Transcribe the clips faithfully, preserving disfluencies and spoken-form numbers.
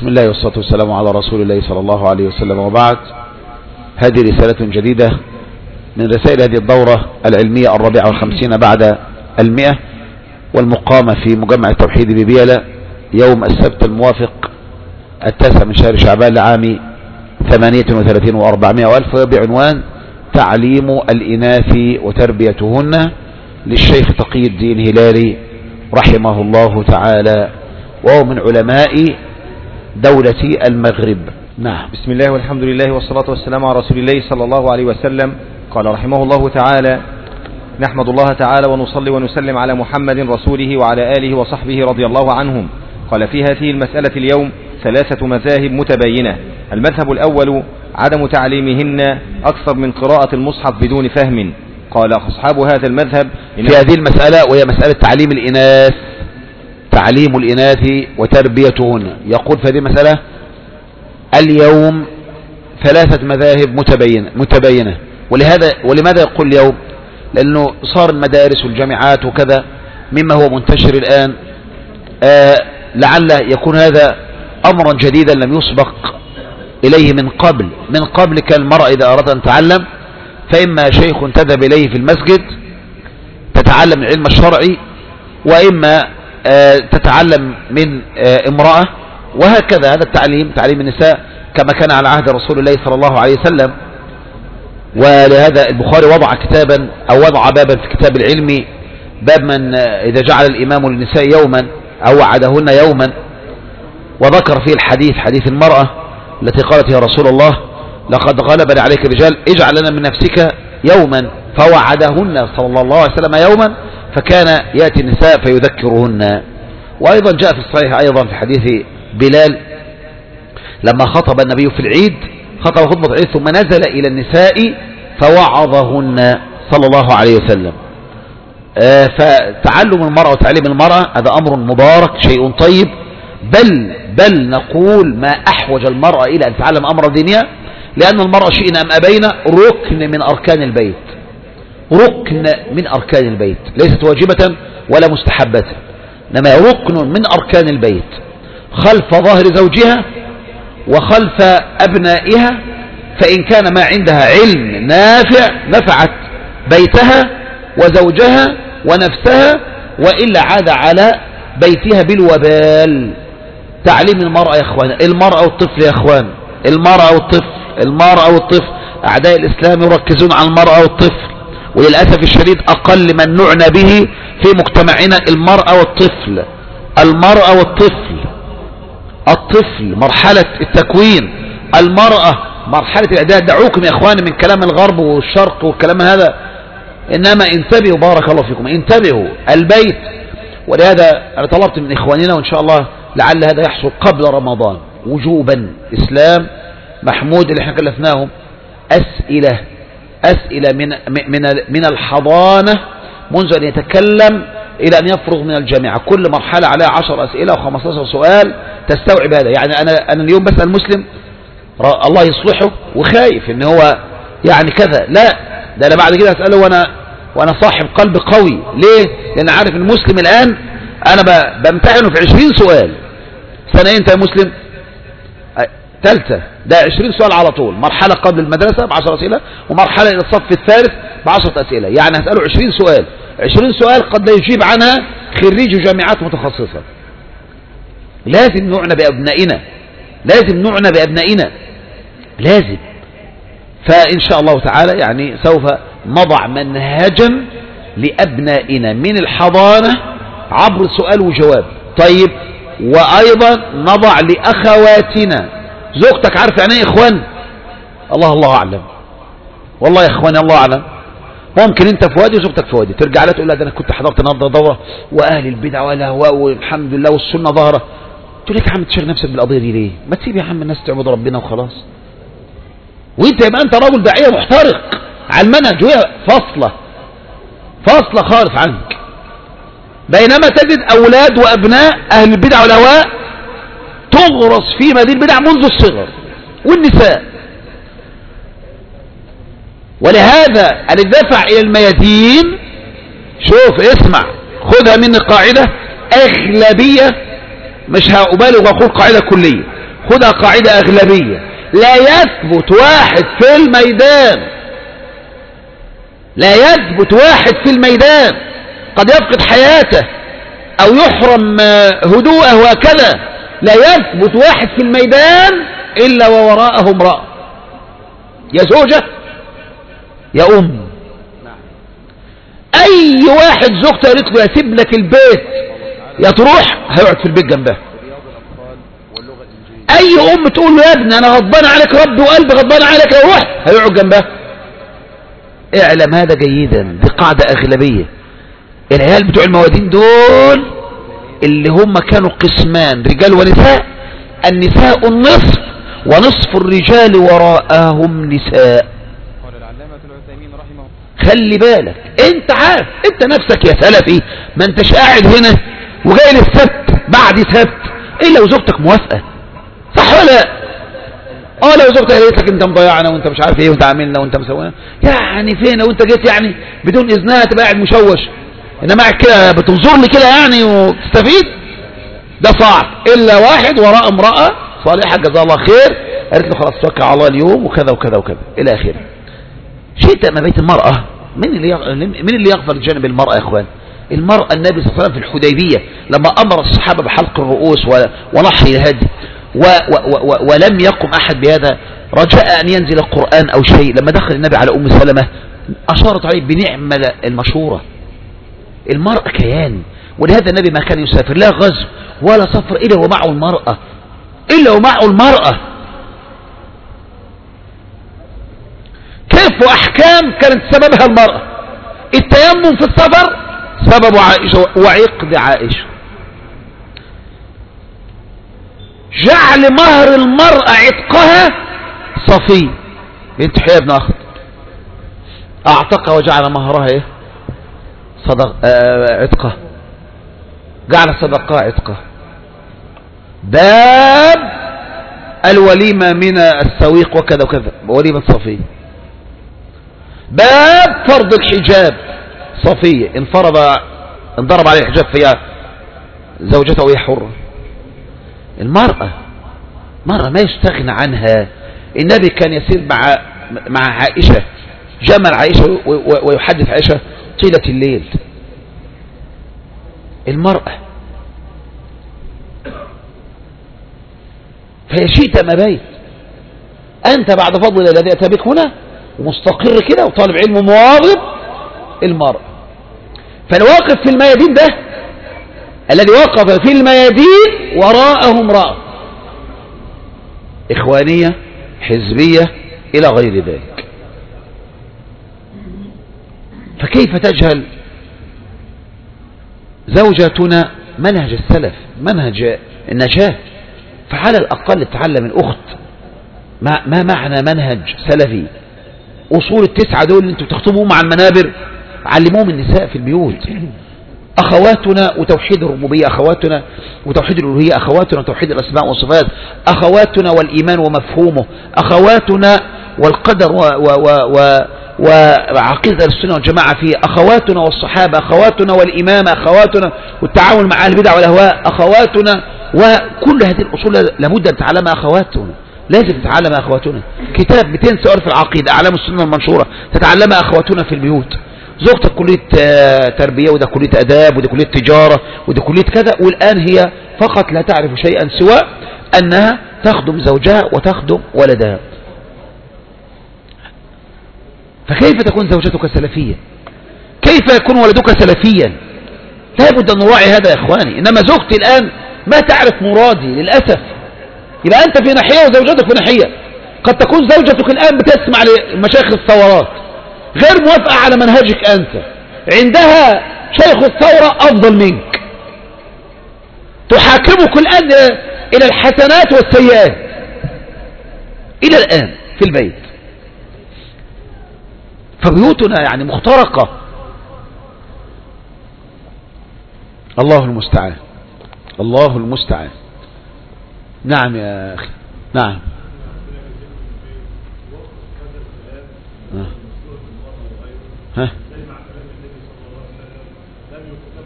بسم الله والصلاة والسلام على رسول الله صلى الله عليه وسلم، وبعد. هذه رسالة جديدة من رسائل هذه الدورة العلمية الرابعة والخمسين بعد المئة، والمقامة في مجمع التوحيد ببيلة يوم السبت الموافق التاسع من شهر شعبان لعام ثمانية وثلاثين وأربعمائة وألف، بعنوان تعليم الإناث وتربيتهن للشيخ تقي الدين هلالي رحمه الله تعالى، وهو من علماء دولة المغرب. نعم. بسم الله والحمد لله والصلاة والسلام على رسول الله صلى الله عليه وسلم. قال رحمه الله تعالى: نحمد الله تعالى ونصلي ونسلم على محمد رسوله وعلى آله وصحبه رضي الله عنهم. قال: في هذه المسألة اليوم ثلاثة مذاهب متباينة. المذهب الأول عدم تعليمهن أكثر من قراءة المصحف بدون فهم. قال أصحاب هذا المذهب في هذه المسألة، وهي مسألة تعليم الإناث، تعليم الإناث وتربيتهن، يقول في هذه المسألة اليوم ثلاثة مذاهب متباينة متباينة ولهذا ولماذا يقول اليوم؟ لأنه صار المدارس والجامعات وكذا مما هو منتشر الآن. آه لعل يكون هذا أمرا جديدا لم يسبق إليه من قبل. من قبل كان المرأة إذا أراد أن تتعلم فإما شيخ تذهب إليه في المسجد تتعلم العلم الشرعي، وإما آه تتعلم من آه امرأة، وهكذا. هذا التعليم تعليم النساء كما كان على عهد رسول الله صلى الله عليه وسلم. ولهذا البخاري وضع كتابا أو وضع بابا في كتاب العلم، باب من إذا جعل الإمام للنساء يوما أو وعدهن يوما، وذكر فيه الحديث حديث المرأة التي قالت: يا رسول الله لقد غلبني عليك رجال، اجعل لنا من نفسك يوما، فوعدهن صلى الله عليه وسلم يوما، فكان يأتي النساء فيذكرهن. وأيضا جاء في الصحيح أيضا في حديث بلال لما خطب النبي في العيد، خطب خطبة العيد ثم نزل إلى النساء فوعظهن صلى الله عليه وسلم. آه فتعلم المرأة وتعليم المرأة هذا أمر مبارك، شيء طيب، بل بل نقول ما أحوج المرأة إلى أن تتعلم أمر دينها، لأن المرأة شئنا أم أبينا ركن من أركان البيت، ركن من أركان البيت، ليست واجبة ولا مستحبة، إنما ركن من أركان البيت، خلف ظهر زوجها وخلف أبنائها. فإن كان ما عندها علم نافع نفعت بيتها وزوجها ونفسها، وإلا عاد على بيتها بالوبال. تعليم المرأة يا أخوان، المرأة والطفل يا أخوان، المرأة والطفل، المرأة والطفل. أعداء الإسلام يركزون على المرأة والطفل، وللأسف الشديد أقل من نعنى به في مجتمعنا المرأة والطفل. المرأة والطفل، الطفل مرحلة التكوين، المرأة مرحلة الإعداد. دعوكم يا أخواني من كلام الغرب والشرق والكلام هذا، إنما انتبهوا بارك الله فيكم، انتبهوا البيت. ولهذا أنا طلبت من إخواننا، وإن شاء الله لعل هذا يحصل قبل رمضان وجوبا، إسلام محمود اللي احنا كلفناهم أسئلة أسئلة من من من الحضانة منذ أن يتكلم إلى أن يفرغ من الجامعة، كل مرحلة عليها عشر أسئلة وخمسة عشر سؤال تستوعب هذا. يعني أنا أنا اليوم بسأل مسلم الله يصلحه وخايف إن هو يعني كذا، لا ده أنا بعد كده أسأله وأنا وأنا صاحب قلب قوي. ليه؟ لأن عارف المسلم الآن أنا بمتحنه في عشرين سؤال. سنة أنت يا مسلم ثالثة، ده عشرين سؤال على طول، مرحلة قبل المدرسة بعشر أسئلة، ومرحلة إلى الصف الثالث بعشرة أسئلة. يعني هسأله عشرين سؤال، عشرين سؤال قد لا يجيب عنها خريج جامعات متخصصة. لازم نعنى بأبنائنا، لازم نعنى بأبنائنا، لازم. فإن شاء الله تعالى يعني سوف نضع منهجا لأبنائنا من الحضانة عبر سؤال وجواب. طيب، وأيضا نضع لأخواتنا. زوجتك عارف يعني ايه إخوان؟ الله الله أعلم، والله يا إخواني الله أعلم. ممكن أنت في وادي وزوجتك في وادي، ترجع لها تقول لها ده أنا كنت حضرت النهارده دورة وأهل البدع والأهواء والحمد لله والسنة ظاهرة. تقول لك يا عم تشغل نفسك بالقضية دي ليه؟ ما تسيب يا عم الناس تعبد ربنا وخلاص. وأنت يبقى أنت راجل داعية محترق على المنهج، وهي فاصلة فاصلة خالص عنك. بينما تجد أولاد وأبناء أهل البدع والأهواء تغرس في هذه البدع منذ الصغر، والنساء. ولهذا الدفع إلى الميادين، شوف اسمع خذها مني قاعدة أغلبية، مش هأبالغ وأقول قاعدة كلية، خدها قاعدة أغلبية، لا يثبت واحد في الميدان، لا يثبت واحد في الميدان قد يفقد حياته أو يحرم هدوءه وكذا، لا يثبت واحد في الميدان إلا ووراءه امرأة، يا زوجة يا أم. أي واحد زوجته قالت له يسيب لك البيت يا تروح، هيقعد في البيت جنبها. أي أم تقول له يا ابني أنا غضبان عليك ربي وقلبي غضبان عليك يا روح، هيقعد جنبها. اعلم هذا جيدا، دي قاعدة أغلبية. العيال بتوع الموادين دول اللي هم كانوا قسمان رجال ونساء، النساء النصف ونصف الرجال وراءهم نساء. خلي بالك انت عارف انت نفسك يا سلفي، ما انتش قاعد هنا وجاي للسبت بعد سبت الا وزوجتك موافقه، صح ولا لا؟ اه لو زوجتك قالت لك انت مضيعنا وانت مش عارف ايه وانت عاملنا وانت مسوينا، يعني فين وانت جيت يعني بدون اذنها تبقى قاعد مشوش، انما قاعد كده بتنظر لي كده يعني وتستفيد، ده صعب. الا واحد وراء امراه صالحه جزاها الله خير قالت له خلاص توكل على الله اليوم وكذا وكذا وكذا الى اخره. شئت ما بيت المرأة، من اللي يغ... من اللي يغفر جانب المرأة يا اخوان؟ المرأة النبي صلى الله عليه وسلم في الحديبية لما امر الصحابة بحلق الرؤوس و... ونحر الهدي و... و... و... ولم يقم احد بهذا رجاء ان ينزل القرآن او شيء، لما دخل النبي على ام سلمة اشارت عليه بنعمة المشورة. المرأة كيان، ولهذا النبي ما كان يسافر لا غزو ولا سفر الا ومعه المرأة، الا ومعه المرأة. كيف وأحكام كانت سببها المرأة؟ التيمم في السفر سبب عائشة وعقد عائشة، جعل مهر المرأة عتقها صفي بنت حيي بن أخت، أعتقها وجعل مهرها إيه؟ صدق آه عتقها، جعل صدقها عتقها. باب الوليمة من السويق وكذا وكذا، وليمة صفي. باب فرض الحجاب، صفية انفرض انضرب عليه الحجاب فيها زوجته وهي حرة. المرأة مرأة ما يستغنى عنها. النبي كان يسير مع مع عائشة، جمل عائشة ويحدث عائشة طيلة الليل. المرأة فهي شئت ما بيت، أنت بعد فضل الذي أتى بك هنا ومستقر كده وطالب علم مواظب. المرأة فالواقف في الميادين ده الذي وقف في الميادين وراءه امرأة إخوانية حزبية إلى غير ذلك. فكيف تجهل زوجتنا منهج السلف، منهج النجاة؟ فعلى الأقل تعلم الأخت ما, ما معنى منهج سلفي. أصول التسعة دول اللي انتوا بتختموهم مع المنابر علموهم النساء في البيوت. أخواتنا وتوحيد الربوبية، أخواتنا وتوحيد الألوهية، أخواتنا وتوحيد الأسماء والصفات، أخواتنا والإيمان ومفهومه، أخواتنا والقدر و و و و وعقيدة السنة والجماعة فيه، أخواتنا والصحابة، أخواتنا والإمامة، أخواتنا والتعاون مع أهل البدع والأهواء، أخواتنا. وكل هذه الأصول لابد أن تعلمها أخواتنا، لازم تتعلمها أخواتنا. كتاب مئتين سؤال في العقيدة، أعلام السنة المنشورة، تتعلمها أخواتنا في البيوت. زوجتك كلية تربية وده كلية أداب وده كلية تجارة وده كلية كذا، والآن هي فقط لا تعرف شيئا سوى أنها تخدم زوجها وتخدم ولدها. فكيف تكون زوجتك سلفية؟ كيف يكون ولدك سلفيا؟ لابد أن نراعي هذا يا إخواني. إنما زوجتي الآن ما تعرف مرادي للأسف. يبقى أنت في ناحية وزوجتك في ناحية. قد تكون زوجتك الآن بتسمع لمشايخ الثورات غير موافقة على منهجك أنت، عندها شيخ الثورة أفضل منك، تحاكمك الآن إلى الحسنات والسيئات إلى الآن في البيت. فبيوتنا يعني مخترقة. الله المستعان، الله المستعان. نعم يا أخي، نعم. ها ها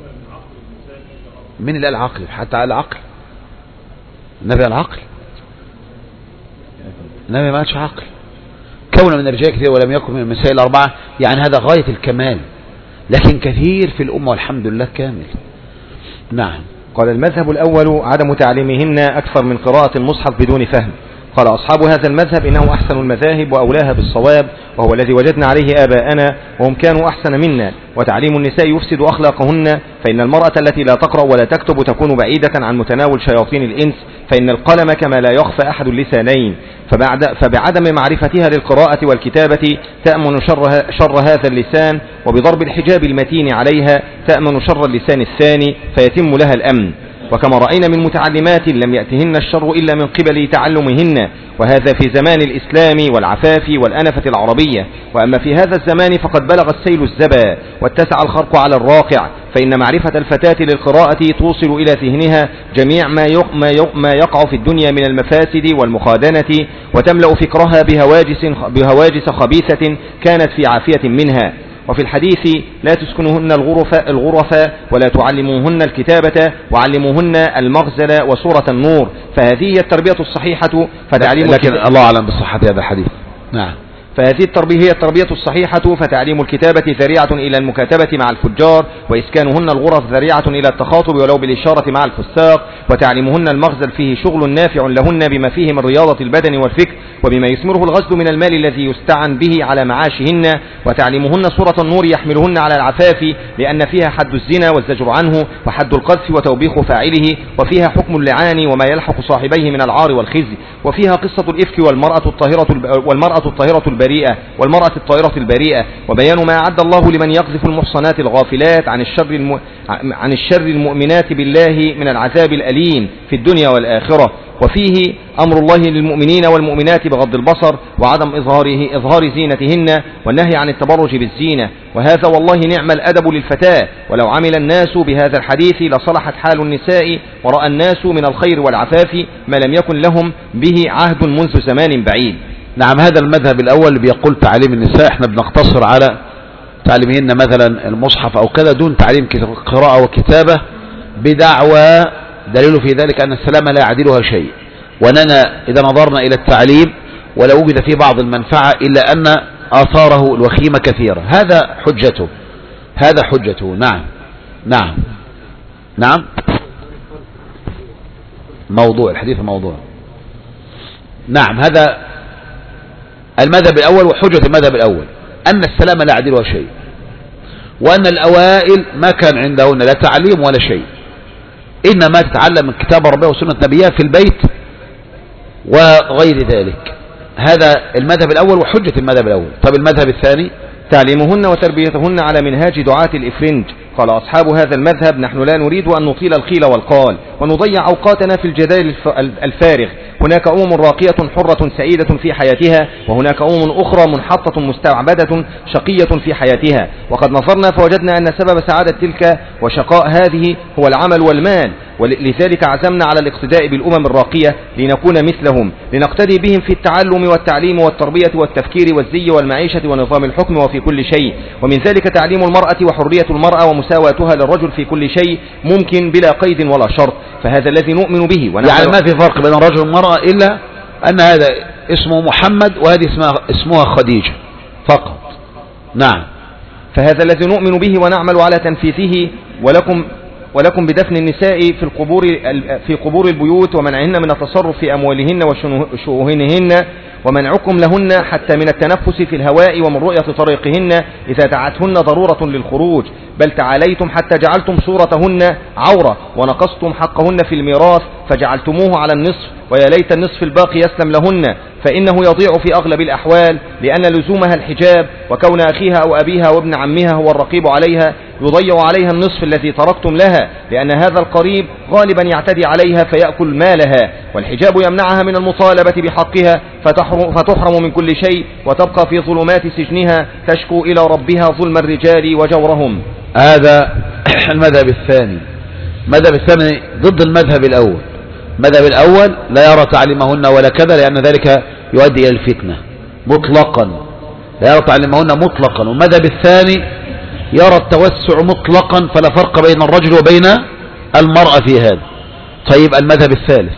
من اللي قال عقل؟ حتى قال عقل النبي، قال عقل. النبي ما قالش عقل. كون من الرجال كثير ولم يكن من المسائل الأربعة يعني هذا غاية الكمال، لكن كثير في الأمة والحمد لله كامل. نعم. قال المذهب الأول عدم تعليمهن أكثر من قراءة المصحف بدون فهم. قال أصحاب هذا المذهب إنه أحسن المذاهب وأولاها بالصواب، وهو الذي وجدنا عليه آباءنا وهم كانوا أحسن منا. وتعليم النساء يفسد أخلاقهن، فإن المرأة التي لا تقرأ ولا تكتب تكون بعيدة عن متناول شياطين الإنس، فإن القلم كما لا يخفى أحد اللسانين، فبعد فبعدم معرفتها للقراءة والكتابة تأمن شر, شر هذا اللسان، وبضرب الحجاب المتين عليها تأمن شر اللسان الثاني فيتم لها الأمن. وكما رأينا من متعلمات لم يأتهن الشر إلا من قبل تعلمهن، وهذا في زمان الإسلام والعفاف والأنفة العربية. وأما في هذا الزمان فقد بلغ السيل الزبا واتسع الخرق على الراقع، فإن معرفة الفتاة للقراءة توصل إلى ذهنها جميع ما يقع في الدنيا من المفاسد والمخادنة، وتملأ فكرها بهواجس, بهواجس خبيثة كانت في عافية منها. وفي الحديث لا تسكنوهن الغرف, الغرف ولا تعلموهن الكتابة وعلموهن المغزل وسورة النور، فهذه هي التربية الصحيحة. فتعليم لكن الله أعلم بصحة هذا الحديث. نعم. فهذه التربية هي التربية الصحيحة، فتعليم الكتابة ذريعة إلى المكاتبة مع الفجار، وإسكانهن الغرف ذريعة إلى التخاطب ولو بالإشارة مع الفساق، وتعليمهن المغزل فيه شغل نافع لهن بما فيه من رياضة البدن والفكر، وبما يثمره الغزل من المال الذي يستعن به على معاشهن، وتعليمهن سورة النور يحملهن على العفاف، لأن فيها حد الزنا والزجر عنه، وحد القذف وتوبيخ فاعله، وفيها حكم اللعان وما يلحق صاحبيه من العار والخزي، وفيها قصة الإفك والمرأة الطاهرة والمرأة الطاهرة البريئة والمرأة الطاهرة البريئة، وبيان ما أعد الله لمن يقذف المحصنات الغافلات عن الشر الم... عن الشر المؤمنات بالله من العذاب الأليم في الدنيا والآخرة. وفيه أمر الله للمؤمنين والمؤمنات بغض البصر وعدم إظهاره إظهار زينتهن، والنهي عن التبرج بالزينة، وهذا والله نعم الأدب للفتاة. ولو عمل الناس بهذا الحديث لصلحت حال النساء، ورأى الناس من الخير والعفاف ما لم يكن لهم به عهد منذ زمان بعيد. نعم. هذا المذهب الأول بيقول تعليم النساء احنا بنقتصر على تعليمهن مثلا المصحف أو كذا دون تعليم قراءة وكتابة بدعوى دليل في ذلك أن السلام لا يعدلها شيء، وأننا إذا نظرنا إلى التعليم ولا وجد فيه بعض المنفعة إلا أن آثاره الوخيمة كثيرة. هذا حجته هذا حجته. نعم. نعم. نعم. موضوع الحديث موضوع. نعم. هذا المذهب الأول وحجة المذهب الأول أن السلام لا يعدلها شيء، وأن الأوائل ما كان عندهن لا تعليم ولا شيء، إنما تتعلم من كتاب ربها وسنة نبيها في البيت وغير ذلك. هذا المذهب الأول وحجة المذهب الأول. طب المذهب الثاني تعليمهن وتربيتهن على منهاج دعاة الإفرنج. قال أصحاب هذا المذهب نحن لا نريد أن نطيل القيل والقال ونضيع أوقاتنا في الجدال الفارغ. هناك أمم راقية حرة سعيدة في حياتها، وهناك أمم أخرى منحطة مستعبدة شقية في حياتها. وقد نظرنا فوجدنا أن سبب سعادة تلك وشقاء هذه هو العمل والمال، ولذلك عزمنا على الاقتداء بالأمم الراقية لنكون مثلهم، لنقتدي بهم في التعلم والتعليم والتربية والتفكير والزي والمعيشة ونظام الحكم وفي كل شيء. ومن ذلك تعليم المرأة وحرية المرأة ومساواتها للرجل في كل شيء ممكن بلا قيد ولا شرط، فهذا الذي نؤمن به. يعني ما في فرق بين الرجل والمرأة إلا أن هذا اسمه محمد وهذه اسمها, اسمها خديجة فقط. نعم. فهذا الذي نؤمن به ونعمل على تنفيذه. ولكم ولكم بدفن النساء في القبور في قبور البيوت ومنعهن من التصرف في أموالهن وشؤونهن، ومنعكم لهن حتى من التنفس في الهواء ومن رؤية طريقهن إذا دعتهن ضرورة للخروج، بل تعاليتم حتى جعلتم صورتهن عورة ونقصتم حقهن في الميراث فجعلتموه على النصف، ويا ليت النصف الباقي يسلم لهن، فإنه يضيع في أغلب الأحوال، لأن لزومها الحجاب وكون أخيها أو أبيها وابن عمها هو الرقيب عليها يضيع عليها النصف الذي تركتم لها، لأن هذا القريب غالبا يعتدي عليها فيأكل مالها، والحجاب يمنعها من المطالبة بحقها فتحرم من كل شيء وتبقى في ظلمات سجنها تشكو إلى ربها ظلم الرجال وجورهم. هذا المذهب الثاني. المذهب الثاني ضد المذهب الأول. المذهب الأول لا يرى تعليمهن ولا كذا، لأن ذلك يؤدي إلى الفتنة مطلقا، لا يرى تعليمهن مطلقا. والمذهب الثاني يرى التوسع مطلقا، فلا فرق بين الرجل وبين المرأة في هذا. طيب المذهب الثالث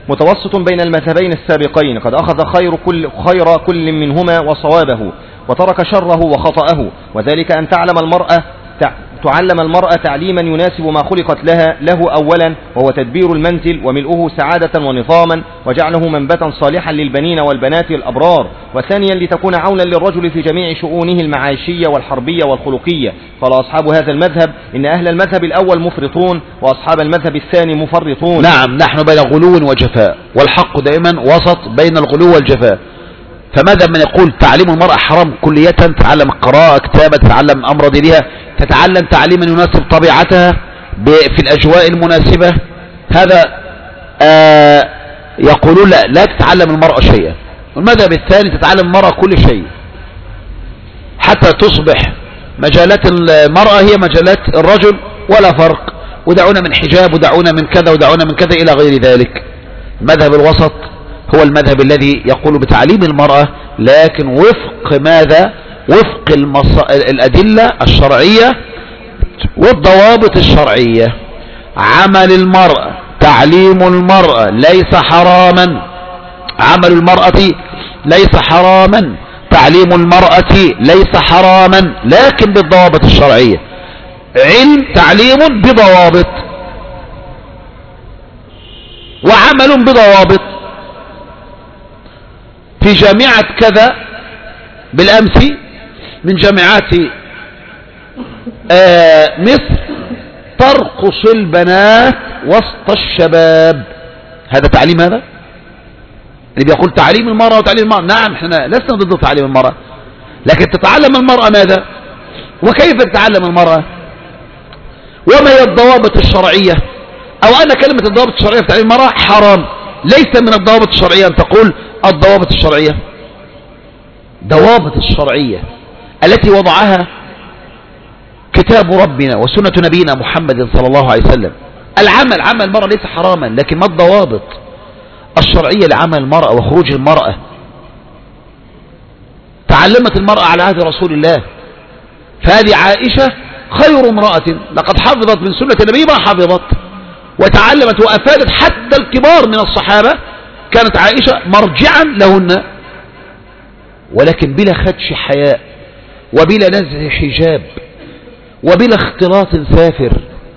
متوسط بين المذهبين السابقين، قد أخذ خير كل, خير كل منهما وصوابه، وترك شره وخطأه، وذلك أن تعلم المرأة تعلم المرأة تعليما يناسب ما خلقت لها له أولا، وهو تدبير المنزل وملؤه سعادة ونظاما، وجعله منبتا صالحا للبنين والبنات الأبرار، وثانيا لتكون عونا للرجل في جميع شؤونه المعاشية والحربية والخلقية. قال أصحاب هذا المذهب إن أهل المذهب الأول مفرطون، وأصحاب المذهب الثاني مفرطون. نعم، نحن بين غلو وجفاء، والحق دائما وسط بين الغلو والجفاء. فماذا من يقول تعليم المرأة حرام كلية، تتعلم القراءة كتابة، تتعلم أمر دينها، تتعلم تعليما يناسب طبيعتها في الأجواء المناسبة، هذا آه يقولون لا, لا تتعلم المرأة شيئا. والمذهب الثاني تتعلم المرأة كل شيء حتى تصبح مجالات المرأة هي مجالات الرجل ولا فرق، ودعونا من حجاب ودعونا من كذا ودعونا من كذا إلى غير ذلك. المذهب الوسط هو المذهب الذي يقول بتعليم المرأة، لكن وفق ماذا؟ وفق المص... الأدلة الشرعية والضوابط الشرعية. عمل المرأة، تعليم المرأة ليس حراما، عمل المرأة ليس حراما، تعليم المرأة ليس حراما، لكن بالضوابط الشرعية. علم تعليم بضوابط وعمل بضوابط. في جامعة كذا بالأمس من جامعات آه مصر ترقص البنات وسط الشباب، هذا تعليم؟ هذا اللي بيقول تعليم المرأة وتعليم المرأة. نعم، احنا لسنا ضد تعليم المرأة، لكن تتعلم المرأة ماذا وكيف تتعلم المرأة، وما هي الضوابط الشرعية. او انا كلمة الضوابط الشرعية في تعليم المرأة حرام، ليس من الضوابط الشرعية ان تقول الضوابط الشرعية. ضوابط الشرعية التي وضعها كتاب ربنا وسنة نبينا محمد صلى الله عليه وسلم. العمل، عمل المرأة ليس حراما، لكن ما الضوابط الشرعية لعمل المرأة وخروج المرأة؟ تعلمت المرأة على عهد رسول الله، فهذه عائشة خير امرأة لقد حفظت من سنة النبي ما حفظت، وتعلمت وأفادت حتى الكبار من الصحابة، كانت عائشة مرجعا لهن، ولكن بلا خدش حياء وبلا نزع حجاب وبلا اختلاط سافر.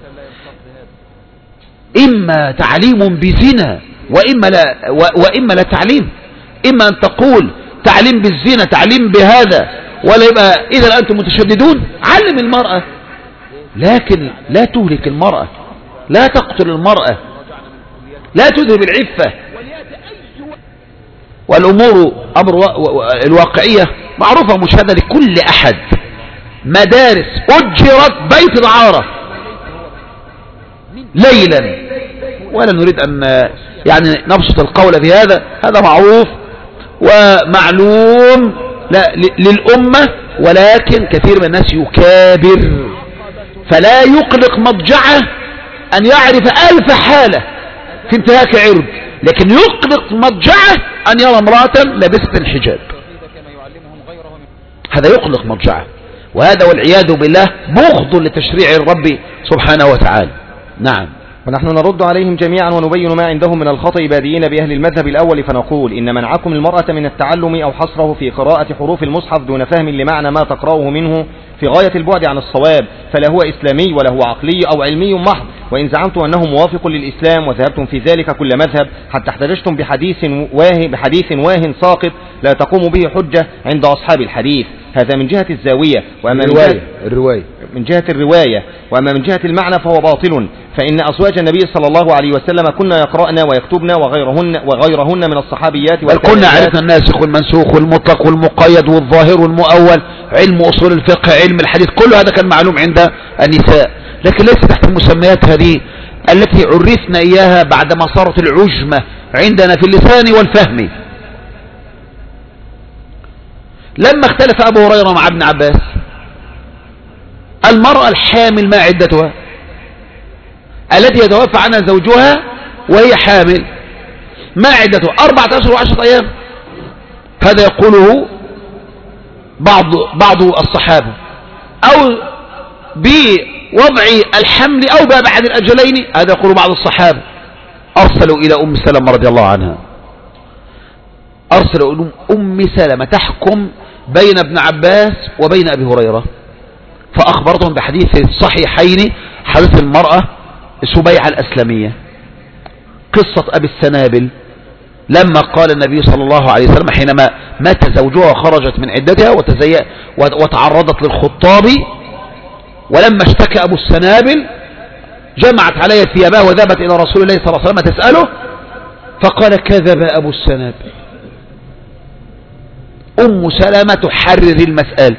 إما تعليم بزنا وإما لا, وإما لا تعليم. إما أن تقول تعليم بالزنا، تعليم بهذا، ولا يبقى إذا أنتم متشددون. علم المرأة، لكن لا تهلك المرأة، لا تقتل المرأة، لا تذهب العفة. والأمور أمر الواقعية معروفة مشاهدة لكل أحد. مدارس أجرت بيت العارة ليلا، ولا نريد أن يعني نبسط القول في هذا، هذا معروف ومعلوم لا للأمة، ولكن كثير من الناس يكابر فلا يقلق مضجعه أن يعرف ألف حالة في انتهاك عرض، لكن يقلق مضجعه أن يرى امرأة لابسة الحجاب، هذا يقلق مضجعه، وهذا والعياذ بالله بغض لتشريع الرب سبحانه وتعالى. نعم. ونحن نرد عليهم جميعا ونبين ما عندهم من الخطأ بادئين بأهل المذهب الأول، فنقول إن منعكم المرأة من التعلم أو حصره في قراءة حروف المصحف دون فهم لمعنى ما تقرأه منه في غاية البعد عن الصواب، فلا هو إسلامي ولا هو عقلي أو علمي محض. وإن زعمتم أنه موافق للإسلام وذهبتم في ذلك كل مذهب حتى احتججتم بحديث واه بحديث واه ساقط لا تقوم به حجة عند أصحاب الحديث. هذا من جهة الزاوية، وأما من جهة الرواية من جهة الرواية وأما من جهة المعنى فهو باطل، فإن أزواج النبي صلى الله عليه وسلم كنا يقرأن ويكتبن وغيرهن وغيرهن من الصحابيات، بل كنا عرفنا الناسخ والمنسوخ والمطلق والمقيد والظاهر والمؤول، علم أصول الفقه، علم الحديث، كل هذا كان معلوم عند النساء، لكن ليس تحت المسميات هذه التي عرفنا إياها بعدما صارت العجمة عندنا في اللسان والفهم. لما اختلف أبو هريرة مع ابن عباس، المرأة الحامل ما عدتها؟ التي يتوفى عنها زوجها وهي حامل ما عدتها؟ أربعة أشهر وعشرة أيام. هذا يقوله بعض بعض الصحابة، أو بوضع الحمل أو بعد الأجلين، هذا يقول بعض الصحابة. أرسلوا إلى أم سلمة رضي الله عنها، أرسلوا إلى أم سلمة تحكم بين ابن عباس وبين أبي هريرة، فأخبرتهم بحديث الصحيحين، حديث المرأة سبيعة الأسلمية، قصة أبي السنابل لما قال النبي صلى الله عليه وسلم حينما مات زوجها وخرجت من عدتها وتعرضت للخطاب، ولما اشتكى أبو السنابل جمعت علي ثيابها وذهبت إلى رسول الله صلى الله عليه وسلم تسأله، فقال كذب أبو السنابل. أم سلمة تحرر المسألة.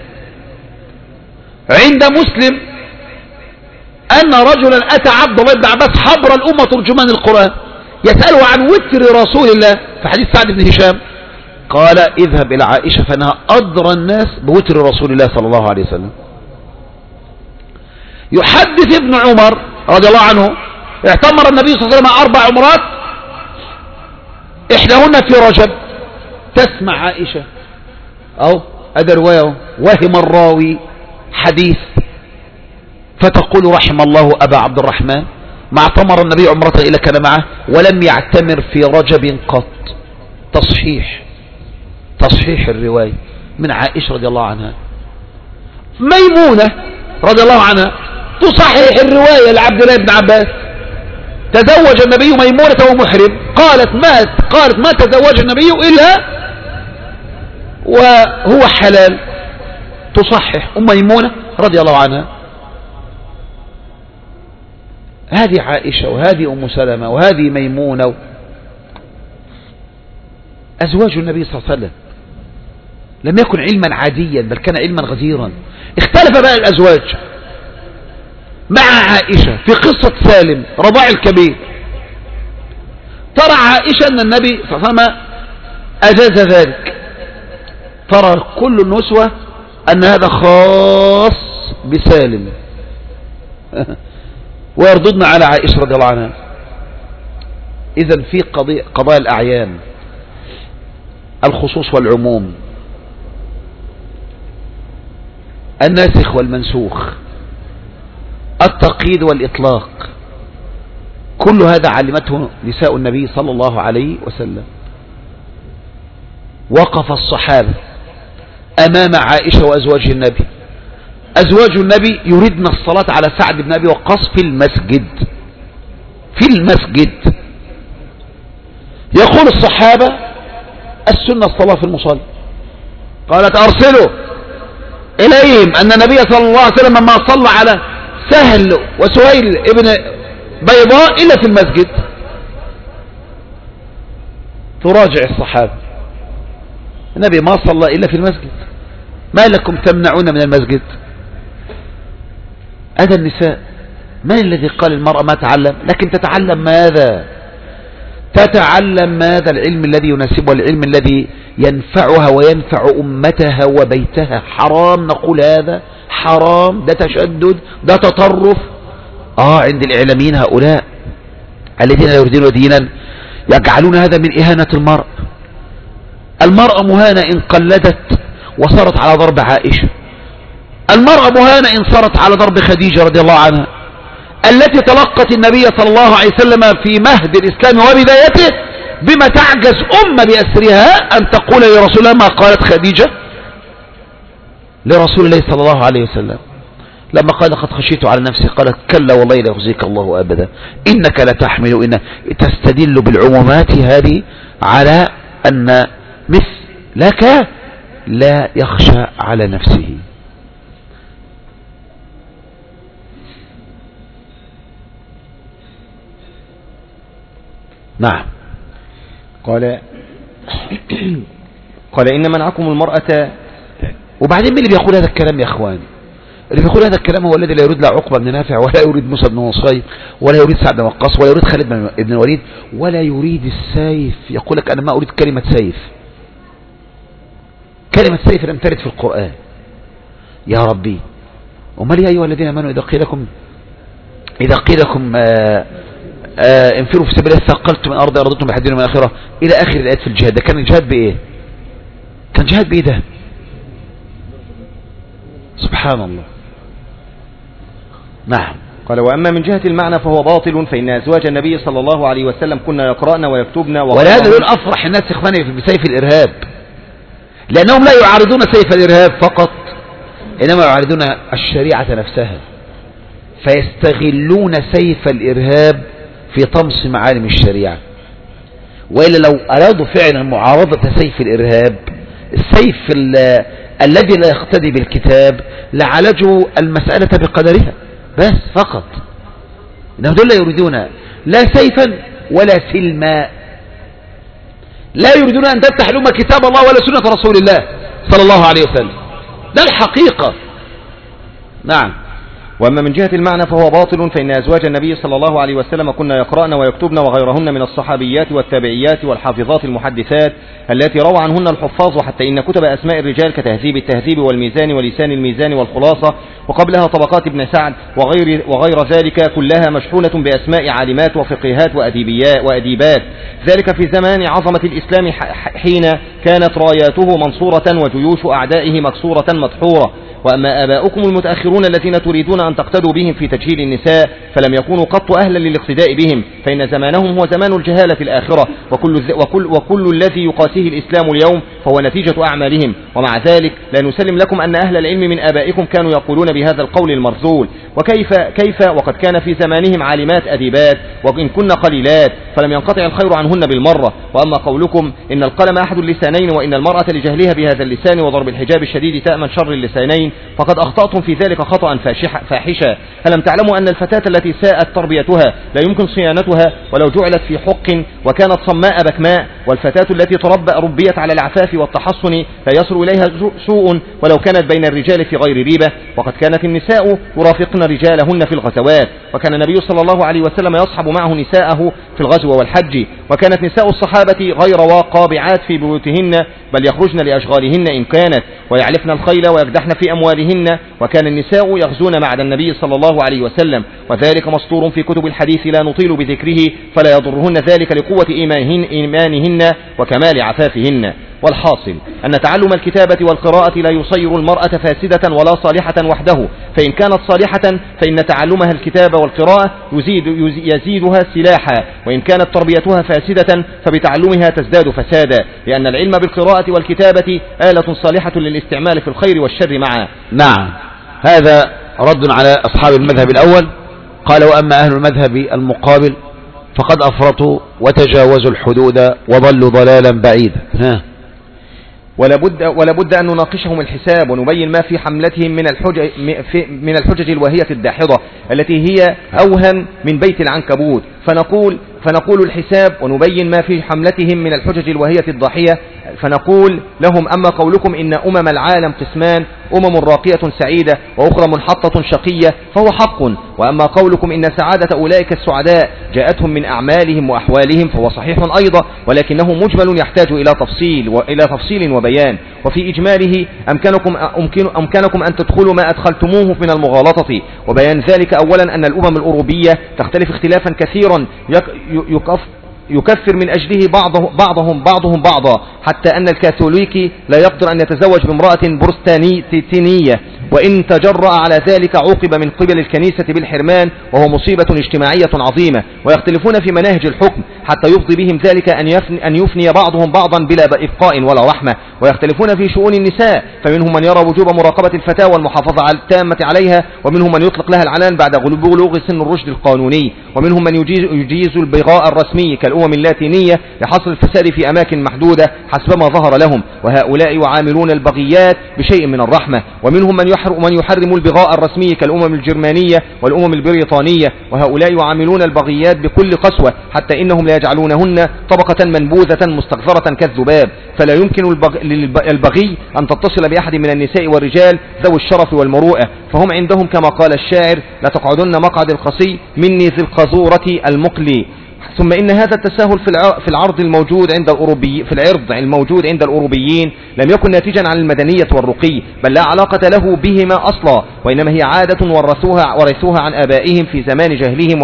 عند مسلم أن رجلا أتى عبد الله بن عباس حبر الأمة ترجمان القرآن يسأله عن وتر رسول الله في حديث سعد بن هشام، قال اذهب إلى عائشة فإنها أدرى الناس بوتر رسول الله صلى الله عليه وسلم. يحدث ابن عمر رضي الله عنه اعتمر النبي صلى الله عليه وسلم أربع عمرات إحداهن في رجب، تسمع عائشة أو هذا رواية وهم الراوي حديث فتقول رحم الله أبا عبد الرحمن ما اعتمر النبي عمرة إلا كان معه ولم يعتمر في رجب قط. تصحيح تصحيح الرواية من عائشة رضي الله عنها. ميمونة رضي الله عنها تصحيح الرواية لعبد الله بن عباس، تزوج النبي ميمونة وهو محرم، قالت ما قالت ما تزوج النبي إلا وهو حلال، تصحح أم ميمونة رضي الله عنها. هذه عائشة وهذه أم سلمة وهذه ميمونة أزواج النبي صلى الله عليه وسلم، لم يكن علما عاديا بل كان علما غزيرا. اختلف بقى الأزواج مع عائشة في قصة سالم رضاع الكبير. ترى عائشة أن النبي صلى الله عليه وسلم أجاز ذلك، ترى كل النسوة أن هذا خاص بسالم ويرددنا على عائشة رضي الله عنها. إذن في قضايا قضايا الأعيان، الخصوص والعموم، الناسخ والمنسوخ، التقييد والإطلاق، كل هذا علمته نساء النبي صلى الله عليه وسلم. وقف الصحابة أمام عائشة وأزواج النبي، أزواج النبي يريدن الصلاة على سعد بن أبي وقاص في المسجد في المسجد يقول الصحابة السنة الصلاة في المصلى، قالت أرسلوا إليهم أن النبي صلى الله عليه وسلم ما صلى على سهل وسهيل ابن بيضاء إلا في المسجد. تراجع الصحابة، النبي ما صلى إلا في المسجد، ما لكم تمنعون من المسجد؟ هذا النساء. من الذي قال المرأة ما تعلم؟ لكن تتعلم ماذا؟ تتعلم ماذا؟ العلم الذي يناسبها، العلم الذي ينفعها وينفع أمتها وبيتها. حرام نقول هذا حرام، ده تشدد، ده تطرف. آه عند الإعلاميين هؤلاء الذين لا يريدون دينا يجعلون هذا من إهانة المرأة. المرأة مهانة إن قلدت وصارت على ضرب عائشة، المرأة مهانة إن صارت على ضرب خديجة رضي الله عنها التي تلقت النبي صلى الله عليه وسلم في مهد الإسلام وبدايته، بما تعجز أمة بأسرها أن تقول لرسول الله ما قالت خديجة لرسول الله صلى الله عليه وسلم لما قال قد خشيت على نفسي، قالت كلا والله لا يخزيك الله أبدا إنك لتحمل. إن تستدل بالعمومات هذه على أن مثلك لا يخشى على نفسه. نعم. قال قال إن منعكم المرأة. وبعدين مين اللي بيقول هذا الكلام يا أخوان؟ اللي بيقول هذا الكلام هو الذي لا يريد لا عقبة بن نافع ولا يريد موسى بن نصير ولا يريد سعد بن وقاص ولا يريد خالد بن الوليد ولا يريد السيف. يقول لك أنا ما أريد كلمة سيف. كلمة سيف لم ترد في القرآن يا ربي. وما لي أيها الذين آمنوا إذا قيل لكم إذا قيل لكم آآ آآ انفروا في سبيل الله ثقلتم من أرض أرضتم بحدين من آخرة إلى آخر الآيات في الجهاد. ده كان الجهاد بإيه؟ كان جهاد بإيه ده؟ سبحان الله. نعم. قال وأما من جهة المعنى فهو باطل، فإن أزواج النبي صلى الله عليه وسلم كنا يقرأن ويكتبن. ولهذا دول أفرح الناس إخواني بسيف الإرهاب، لأنهم لا يعارضون سيف الإرهاب فقط، إنما يعارضون الشريعة نفسها، فيستغلون سيف الإرهاب في طمس معالم الشريعة. وإلا لو أرادوا فعلا معارضة سيف الإرهاب، السيف الذي لا يقتدي بالكتاب، لعالجوا المسألة بقدرها بس فقط. إنهم دول لا يريدون لا سيفا ولا سلما، لا يريدون أن تفتح لهم كتاب الله ولا سنة رسول الله صلى الله عليه وسلم، ده الحقيقة. نعم. وأما من جهة المعنى فهو باطل، فإن أزواج النبي صلى الله عليه وسلم كنا يقرأن ويكتبن وغيرهن من الصحابيات والتابعيات والحافظات المحدثات التي روى عنهن الحفاظ، وحتى إن كتب أسماء الرجال كتهذيب التهذيب والميزان ولسان الميزان والخلاصة وقبلها طبقات ابن سعد وغير, وغير ذلك كلها مشحونة بأسماء عالمات وفقيهات وأديبات، ذلك في زمان عظمة الإسلام حين كانت راياته منصورة وجيوش أعدائه مكسورة مدحورة. وأما آباؤكم المتأخرون الذين تريدون أن تقتدوا بهم في تجهيل النساء فلم يكونوا قط أهلا للاقتداء بهم، فإن زمانهم هو زمان الجهالة الآخرة، وكل, وكل, وكل الذي يقاسيه الإسلام اليوم فهو نتيجة أعمالهم. ومع ذلك لا نسلم لكم أن أهل العلم من آبائكم كانوا يقولون بهذا القول المرذول. وكيف كيف وقد كان في زمانهم عالمات أديبات وإن كن قليلات فلم ينقطع الخير عنهن بالمرة. وأما قولكم إن القلم أحد اللسانين وإن المرأة لجهلها بهذا اللسان وضرب الحجاب الشديد تأمن شر اللسانين، فقد أخطأتم في ذلك خطأ فاحشا. ألم تعلموا أن الفتاة التي ساءت تربيتها لا يمكن صيانتها ولو جعلت في حق وكانت صماء بكماء، والفتاة التي تربى ربيت على العفاف والتحصن لا يصل إليها سوء ولو كانت بين الرجال في غير ريبة. وقد كانت النساء يرافقن رجالهن في الغزوات، وكان النبي صلى الله عليه وسلم يصحب معه نساءه في الغزو والحج، وكانت نساء الصحابة غير واقابعات في بيوتهن بل يخرجن لأشغالهن إن كانت، ويعلفن الخيل ويقدحن في أموالهن، وكان النساء يغزون مع النبي صلى الله عليه وسلم، وذلك مسطور في كتب الحديث لا نطيل بذكره، فلا يضرهن ذلك لقوة إيمانهن, إيمانهن وكمال عفافهن. والحاصل أن تعلم الكتابة والقراءة لا يصير المرأة فاسدة ولا صالحة وحده، فإن كانت صالحة فإن تعلمها الكتاب والقراءة يزيد يزيدها سلاحا، وإن كانت تربيتها فاسدة فبتعلمها تزداد فسادا، لأن العلم بالقراءة والكتابة آلة صالحة للاستعمال في الخير والشر معا. نعم، هذا رد على أصحاب المذهب الأول. قال وأما أهل المذهب المقابل فقد أفرطوا وتجاوزوا الحدود وضلوا ضلالا بعيدا. ها ولابد ولابد أن نناقشهم الحساب ونبين ما في حملتهم من الحجج من الحجج الواهية الداحضة التي هي أوهن من بيت العنكبوت، فنقول فنقول الحساب ونبين ما في حملتهم من الحجج الواهية الضاحية، فنقول لهم أما قولكم إن أمم العالم قسمان، أمم راقية سعيدة وأخرى منحطة شقية، فهو حق. وأما قولكم إن سعادة أولئك السعداء جاءتهم من أعمالهم وأحوالهم فهو صحيح أيضا، ولكنه مجمل يحتاج إلى تفصيل وإلى تفصيل وبيان. وفي إجماله أمكنكم, أمكن أمكنكم أن تدخلوا ما أدخلتموه من المغالطة، وبيان ذلك أولا أن الأمم الأوروبية تختلف اختلافا كثيرا يكف يكفر من أجله بعضه بعضهم بعضهم بعضا، حتى أن الكاثوليكي لا يقدر أن يتزوج بامرأة بروستانية، وإن تجرأ على ذلك عوقب من قبل الكنيسة بالحرمان، وهو مصيبة اجتماعية عظيمة. ويختلفون في مناهج الحكم حتى يفضي بهم ذلك أن يفني, أن يفني بعضهم بعضا بلا إبقاء ولا رحمة. ويختلفون في شؤون النساء، فمنهم من يرى وجوب مراقبة الفتاة والمحافظة التامة عليها، ومنهم من يطلق لها العنان بعد بلوغ سن الرشد القانوني، ومنهم من يجيز, يجيز البغاء الرسمي كالأمم اللاتينية لحصر الفساد في أماكن محدودة حسب ما ظهر لهم، وهؤلاء يعاملون البغيات بشيء من الرحمة. ومنهم من يحرم, من يحرم البغاء الرسمي كالأمم الجرمانية والأمم البريطانية، وهؤلاء يعاملون البغيات بكل قسوة، حتى إنهم لا يجعلونهن طبقة منبوذة مستغفرة كالذباب، فلا يمكن البغي أن تتصل بأحد من النساء والرجال ذوي الشرف والمروءة، فهم عندهم كما قال الشاعر لتقعدن مقعد القصي مني ذي القذورة المقلي. ثم إن هذا التساهل في العرض الموجود عند الأوروبي في العرض الموجود عند الأوروبيين لم يكن ناتجا عن المدنية والرقي، بل لا علاقة له بهما أصلا، وإنما هي عادة ورثوها ورثوها عن آبائهم في زمان جهلهم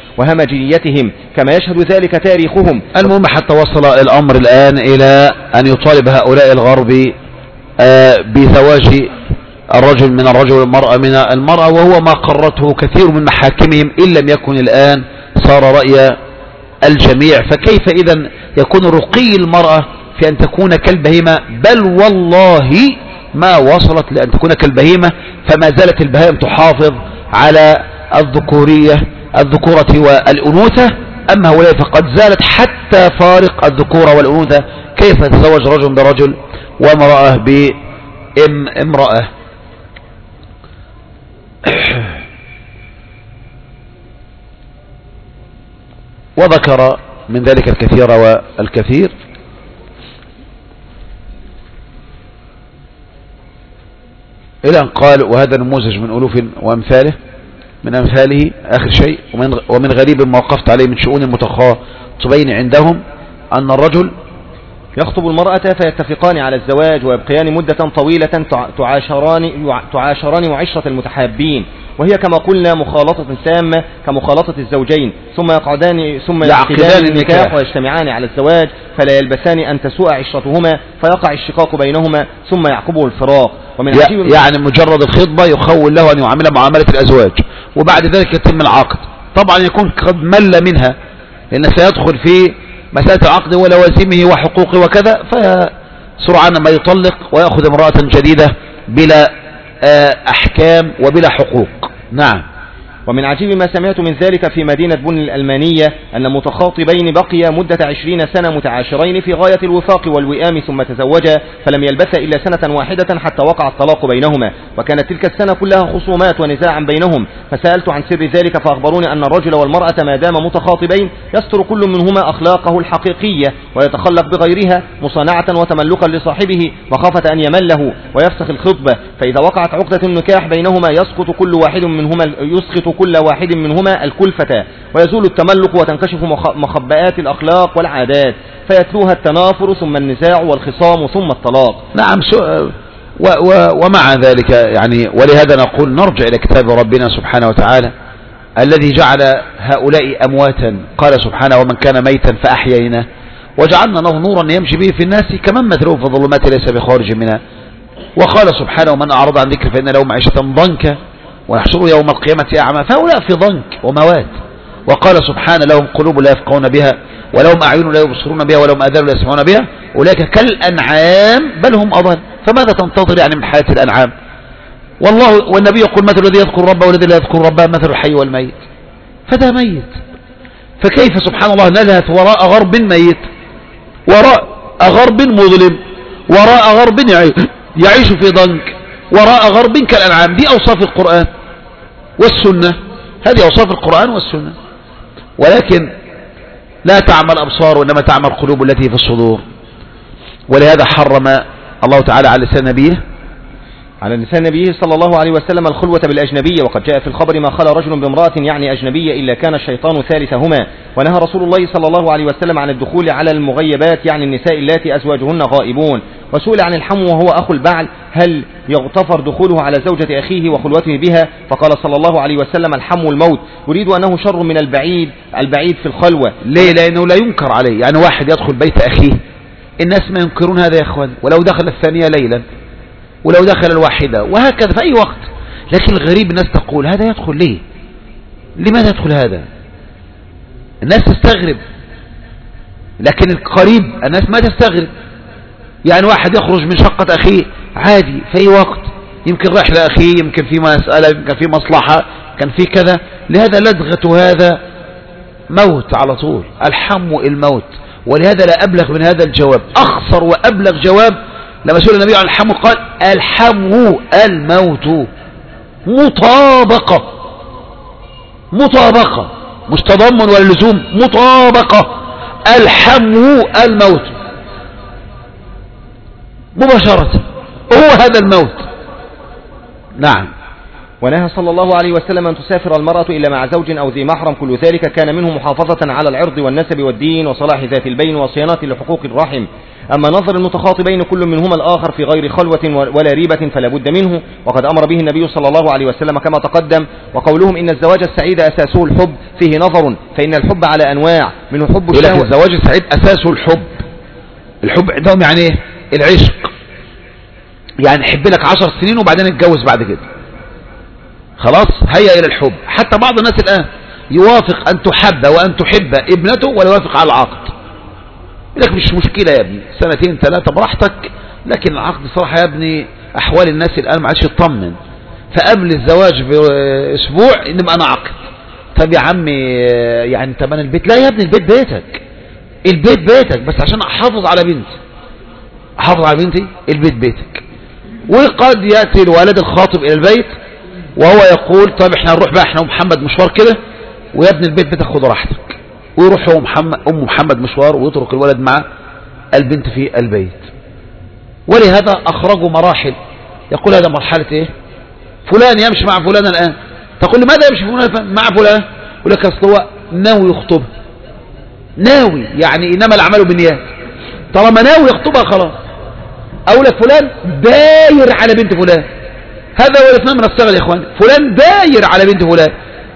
وهمجيتهم، كما يشهد ذلك تاريخهم. المهم حتى وصل الأمر الآن إلى أن يطالب هؤلاء الغرب بزواج الرجل من الرجل والمرأة من المرأة، وهو ما قررته كثير من محاكمهم إن لم يكن الآن صار رأي الجميع. فكيف إذن يكون رقي المرأة في أن تكون كالبهيمة؟ بل والله ما وصلت لأن تكون كالبهيمة، فما زالت البهائم تحافظ على الذكورية الذكورة والأنوثة. أما هؤلاء فقد زالت حتى فارق الذكورة والأنوثة. كيف يتزوج رجل برجل وامرأة بامرأة؟ وذكر من ذلك الكثير والكثير. إلى أن قال وهذا نموذج من ألوف وأمثاله من أمثاله آخر شيء. ومن, ومن غريب ما وقفت عليه من شؤون المتخاطبين عندهم أن الرجل يخطب المرأة فيتفقان على الزواج ويبقيان مدة طويلة تعاشران, تعاشران وعشرة المتحابين، وهي كما قلنا مخالطة تامة كمخالطة الزوجين، ثم يقعدان ثم يعقدان النكاح ويجتمعان على الزواج، فلا يلبسان أن تسوء عشرتهما فيقع الشقاق بينهما ثم يعقبه الفراق. ومن يعني مجرد الخطبة يخول له أن يعامل معاملة الأزواج، وبعد ذلك يتم العقد. طبعا يكون قد مل منها، لأن سيدخل في مسألة العقد ولوازمه وحقوقه وكذا، فسرعان ما يطلق ويأخذ امرأة جديدة بلا أحكام وبلا حقوق. نعم. ومن عجيب ما سمعت من ذلك في مدينة بن الألمانية أن متخاطبين بقيا مدة عشرين سنة متعاشرين في غاية الوفاق والوئام ثم تزوجا، فلم يلبث إلا سنة واحدة حتى وقع الطلاق بينهما، وكانت تلك السنة كلها خصومات ونزاعا بينهم. فسألت عن سر ذلك فأخبروني أن الرجل والمرأة ما دام متخاطبين يستر كل منهما أخلاقه الحقيقية ويتخلق بغيرها مصانعة وتملكا لصاحبه مخافة أن يمله ويفسخ الخطبة، فإذا وقعت عقدة النكاح بينهما يسقط كل واحد منهما يسقط كل واحد منهما الكلفة ويزول التملك وتنكشف مخبئات الأخلاق والعادات، فيتلوها التنافر ثم النزاع والخصام ثم الطلاق. نعم. و و ومع ذلك يعني ولهذا نقول نرجع إلى كتاب ربنا سبحانه وتعالى الذي جعل هؤلاء أمواتا. قال سبحانه ومن كان ميتا فأحييناه وجعلنا له نورا يمشي به في الناس كمن مثله في الظلمات ليس بخارج منها. وقال سبحانه ومن أعرض عن ذكر فإن له معيشة ضنكا ونحشره يوم القيامة أعمى. فهؤلاء في ضنك وموات. وقال سبحانه لهم قلوب لا يفقهون بها ولهم أعين لا يبصرون بها ولهم آذان لا يسمعون بها أولئك كالأنعام بل هم أضل. فماذا تنتظر يعني من حياة الأنعام؟ والله والنبي يقول مثل الذي يذكر ربه والذي لا يذكر ربه مثل الحي والميت. فده ميت. فكيف سبحان الله نلهث وراء غرب ميت، وراء غرب مظلم، وراء غرب يعيش في ضنك، وراء غرب كالأنعام. دي أوصاف القرآن والسنة، هذه أوصاف القرآن والسنة. ولكن لا تعمل أبصار وإنما تعمل قلوب التي في الصدور. ولهذا حرم الله تعالى على لسان نبيه على لسان نبيه صلى الله عليه وسلم الخلوة بالأجنبية. وقد جاء في الخبر ما خلا رجل بامرأة يعني أجنبية إلا كان الشيطان ثالثهما. ونهى رسول الله صلى الله عليه وسلم عن الدخول على المغيبات يعني النساء اللاتي أزواجهن غائبون. وسئل عن الحم وهو أخو البعل هل يغتفر دخوله على زوجة أخيه وخلوته بها؟ فقال صلى الله عليه وسلم الحم الموت. يريد أنه شر من البعيد البعيد في الخلوة. ليه؟ لأنه لا ينكر عليه. يعني واحد يدخل بيت أخيه الناس ما ينكرون هذا يا إخوان، ولو دخل الثانية ليلا ولو دخل الواحدة وهكذا في أي وقت. لكن الغريب الناس تقول هذا يدخل ليه؟ لماذا يدخل هذا؟ الناس تستغرب، لكن القريب الناس ما تستغرب. يعني واحد يخرج من شقة أخيه عادي في أي وقت، يمكن رايح لأخيه، يمكن في مسألة، يمكن في مصلحة، كان في كذا. لهذا لدغة هذا موت على طول، الحم الموت. ولهذا لا أبلغ من هذا الجواب، أخصر وأبلغ جواب لما سئل النبي عن الحم قال الحم الموت. مطابقة مطابقة مش تضمن ولا لزوم، مطابقة. الحم الموت مباشرة، هو هذا الموت. نعم. ونهى صلى الله عليه وسلم أن تسافر المرأة إلا مع زوج أو ذي محرم، كل ذلك كان منه محافظة على العرض والنسب والدين وصلاح ذات البين وصيانة لحقوق الرحم. أما نظر المتخاطبين كل منهما الآخر في غير خلوة ولا ريبة فلا بد منه، وقد أمر به النبي صلى الله عليه وسلم كما تقدم. وقولهم إن الزواج السعيد أساسه الحب فيه نظر، فإن الحب على أنواع، منه حب الشهوة. الزواج السعيد أساسه الحب. الحب عندهم يعني إيه؟ العشق. يعني حب لك عشر سنين وبعدين اتجوز بعد كده، خلاص هيا إلى الحب. حتى بعض الناس الآن يوافق أن تحب وأن تحب ابنته ولا يوافق على العقد. لك مش مشكلة يا ابني، سنتين ثلاثة براحتك، لكن العقد صراحة يا ابني أحوال الناس الآن ما عادش يطمن، فقبل الزواج بأسبوع نبقى أنا عقد. طب يا عمي يعني طب أنا البيت، لا يا ابني البيت بيتك، البيت بيتك، بس عشان أحافظ على بنتي، أحافظ على بنتي البيت بيتك. وقد يأتي الولد الخاطب إلى البيت وهو يقول طب احنا نروح بقى احنا ومحمد مشوار كده، ويا ابن البيت بتاخد راحتك، ويروح هو محمد أم محمد مشوار ويترك الولد مع البنت في البيت. ولهذا أخرجوا مراحل، يقول هذا مرحلة ايه، فلان يمشي مع فلان الآن، تقول لماذا يمشي فلان مع فلان؟ يقول لك اصل هو ناوي يخطبها، ناوي يعني إنما الأعمال بالنيات، طالما ناوي يخطبها خلاص. أقول لك فلان داير على بنت فلان، هذا هو الاثنين من الصغر يا إخوان، فلان داير على بنت فلان،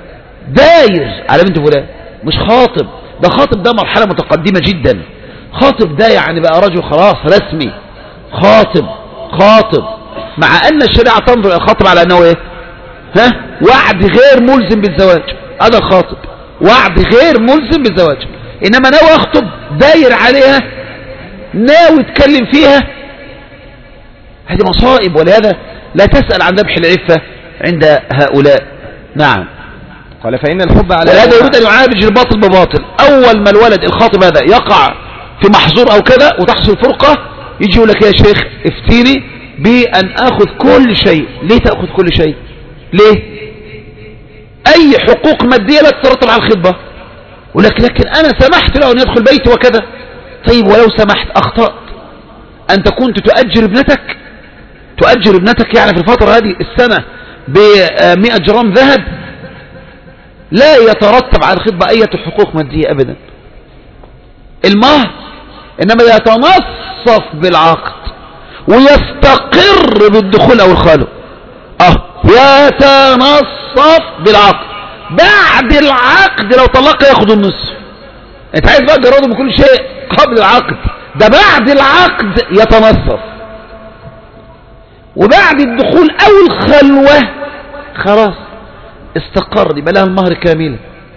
داير على بنت فلان، مش خاطب. ده خاطب ده مرحلة متقدمة جدا، خاطب ده يعني بقى رجل خلاص رسمي، خاطب خاطب، مع أن الشريعة تنظر الخاطب على أنه إيه؟ ها؟ وعد غير ملزم بالزواج، هذا الخاطب وعد غير ملزم بالزواج، إنما ناوي أخطب، داير عليها، ناوي تكلم فيها، هذه مصائب. ولهذا لا تسأل عن ذبح العفة عند هؤلاء. نعم. قال فإن الحب على ولهذا يريد أن يعالج الباطل بباطل. أول ما الولد الخاطب هذا يقع في محظور أو كذا وتحصل فرقة، يجي يقول لك يا شيخ افتيني بأن أخذ كل شيء. ليه تأخذ كل شيء؟ ليه؟ أي حقوق مادية لا تترتب على الخطبة. ولكن لكن أنا سمحت له أن يدخل بيتي وكذا. طيب ولو سمحت أخطأت، أنت كنت تؤجر ابنتك، تؤجر ابنتك يعني في الفترة هذه السنة بمئة جرام ذهب، لا يترتب على الخطبة أي حقوق مادية أبدا. المهر إنما يتنصف بالعقد ويستقر بالدخول أو الخلو. أه يتنصف بالعقد، بعد العقد لو طلق ياخد النصف. انت عايز بقى تجرده بكل شيء قبل العقد، ده بعد العقد يتنصف، وبعد الدخول او الخلوة خلاص استقر، يبقى لها المهر كاملا.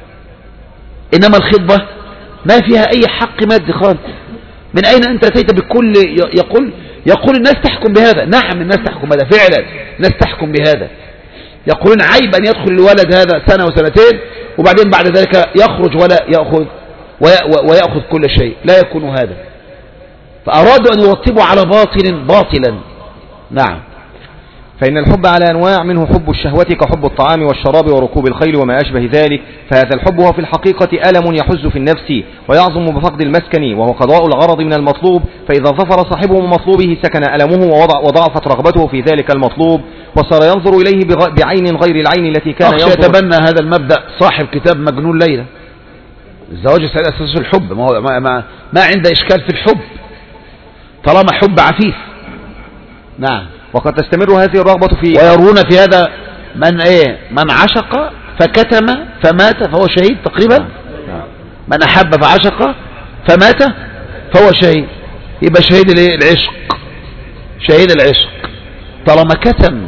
انما الخطبة ما فيها اي حق مادي خالص. من اين انت اتيت بكل يقول يقول الناس تحكم بهذا؟ نعم الناس تحكم بهذا فعلا، الناس تحكم بهذا، يقولون عيب ان يدخل الولد هذا سنة وسنتين وبعدين بعد ذلك يخرج ولا يأخذ ويأخذ كل شيء، لا يكون هذا. فأرادوا أن يرتبوا على باطل باطلا. نعم. فإن الحب على أنواع، منه حب الشهوة كحب الطعام والشراب وركوب الخيل وما أشبه ذلك، فهذا الحب هو في الحقيقة ألم يحز في النفس ويعظم بفقد المسكن، وهو قضاء الغرض من المطلوب، فإذا ظفر صاحبه من مطلوبه سكن ألمه وضعفت رغبته في ذلك المطلوب، وصار ينظر إليه بعين غير العين التي كان ينظر. يتبنى هذا المبدأ صاحب كتاب مجنون ليلى. الزواج على أساس الحب، ما, هو ما, ما, ما عنده إشكال في الحب طالما حب عفيف. نعم. وقد تستمر هذه الرغبة في، ويرون في هذا من ايه من عشق فكتم فمات فهو شهيد تقريبا. نعم. من أحب فعشق فمات فهو شهيد، يبقى شهيد الايه العشق، شهيد العشق طالما كتم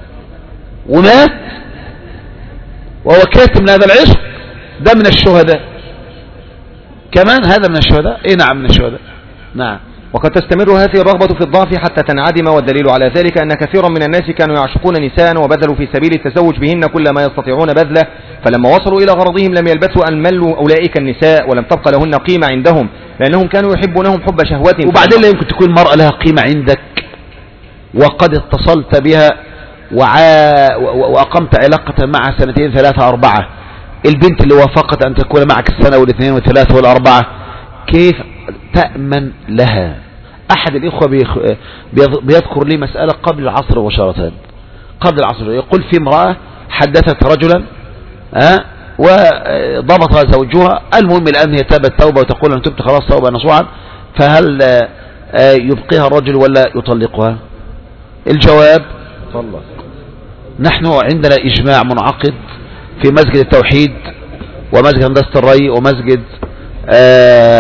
ومات وهو كاتم لهذا العشق، ده من الشهداء كمان، هذا من الشهداء. ايه نعم من الشهداء. نعم. وقد تستمر هذه الرغبة في الضعف حتى تنعدم، والدليل على ذلك أن كثيرا من الناس كانوا يعشقون نساء وبذلوا في سبيل التزوج بهن كل ما يستطيعون بذله، فلما وصلوا إلى غرضهم لم يلبثوا أن ملوا أولئك النساء ولم تبقى لهن قيمة عندهم، لأنهم كانوا يحبونهم حب شهوة. وبعدين لا يمكن تكون المرأة لها قيمة عندك وقد اتصلت بها وعا وأقمت علاقة معها سنتين ثلاثة أربعة، البنت اللي وافقت أن تكون معك السنة والاثنين والثلاثة والأربعة، كيف تأمن لها؟ أحد الإخوة بيذكر لي مسألة قبل العصر مباشرة، قبل العصر، يقول في امرأة حدثت رجلا أه وضبطها زوجها، المهم الآن هي تابت توبة وتقول أن تبت خلاص توبة نصوحا، فهل أه يبقيها الرجل ولا يطلقها؟ الجواب طلق. نحن عندنا إجماع منعقد في مسجد التوحيد ومسجد هندسة الري ومسجد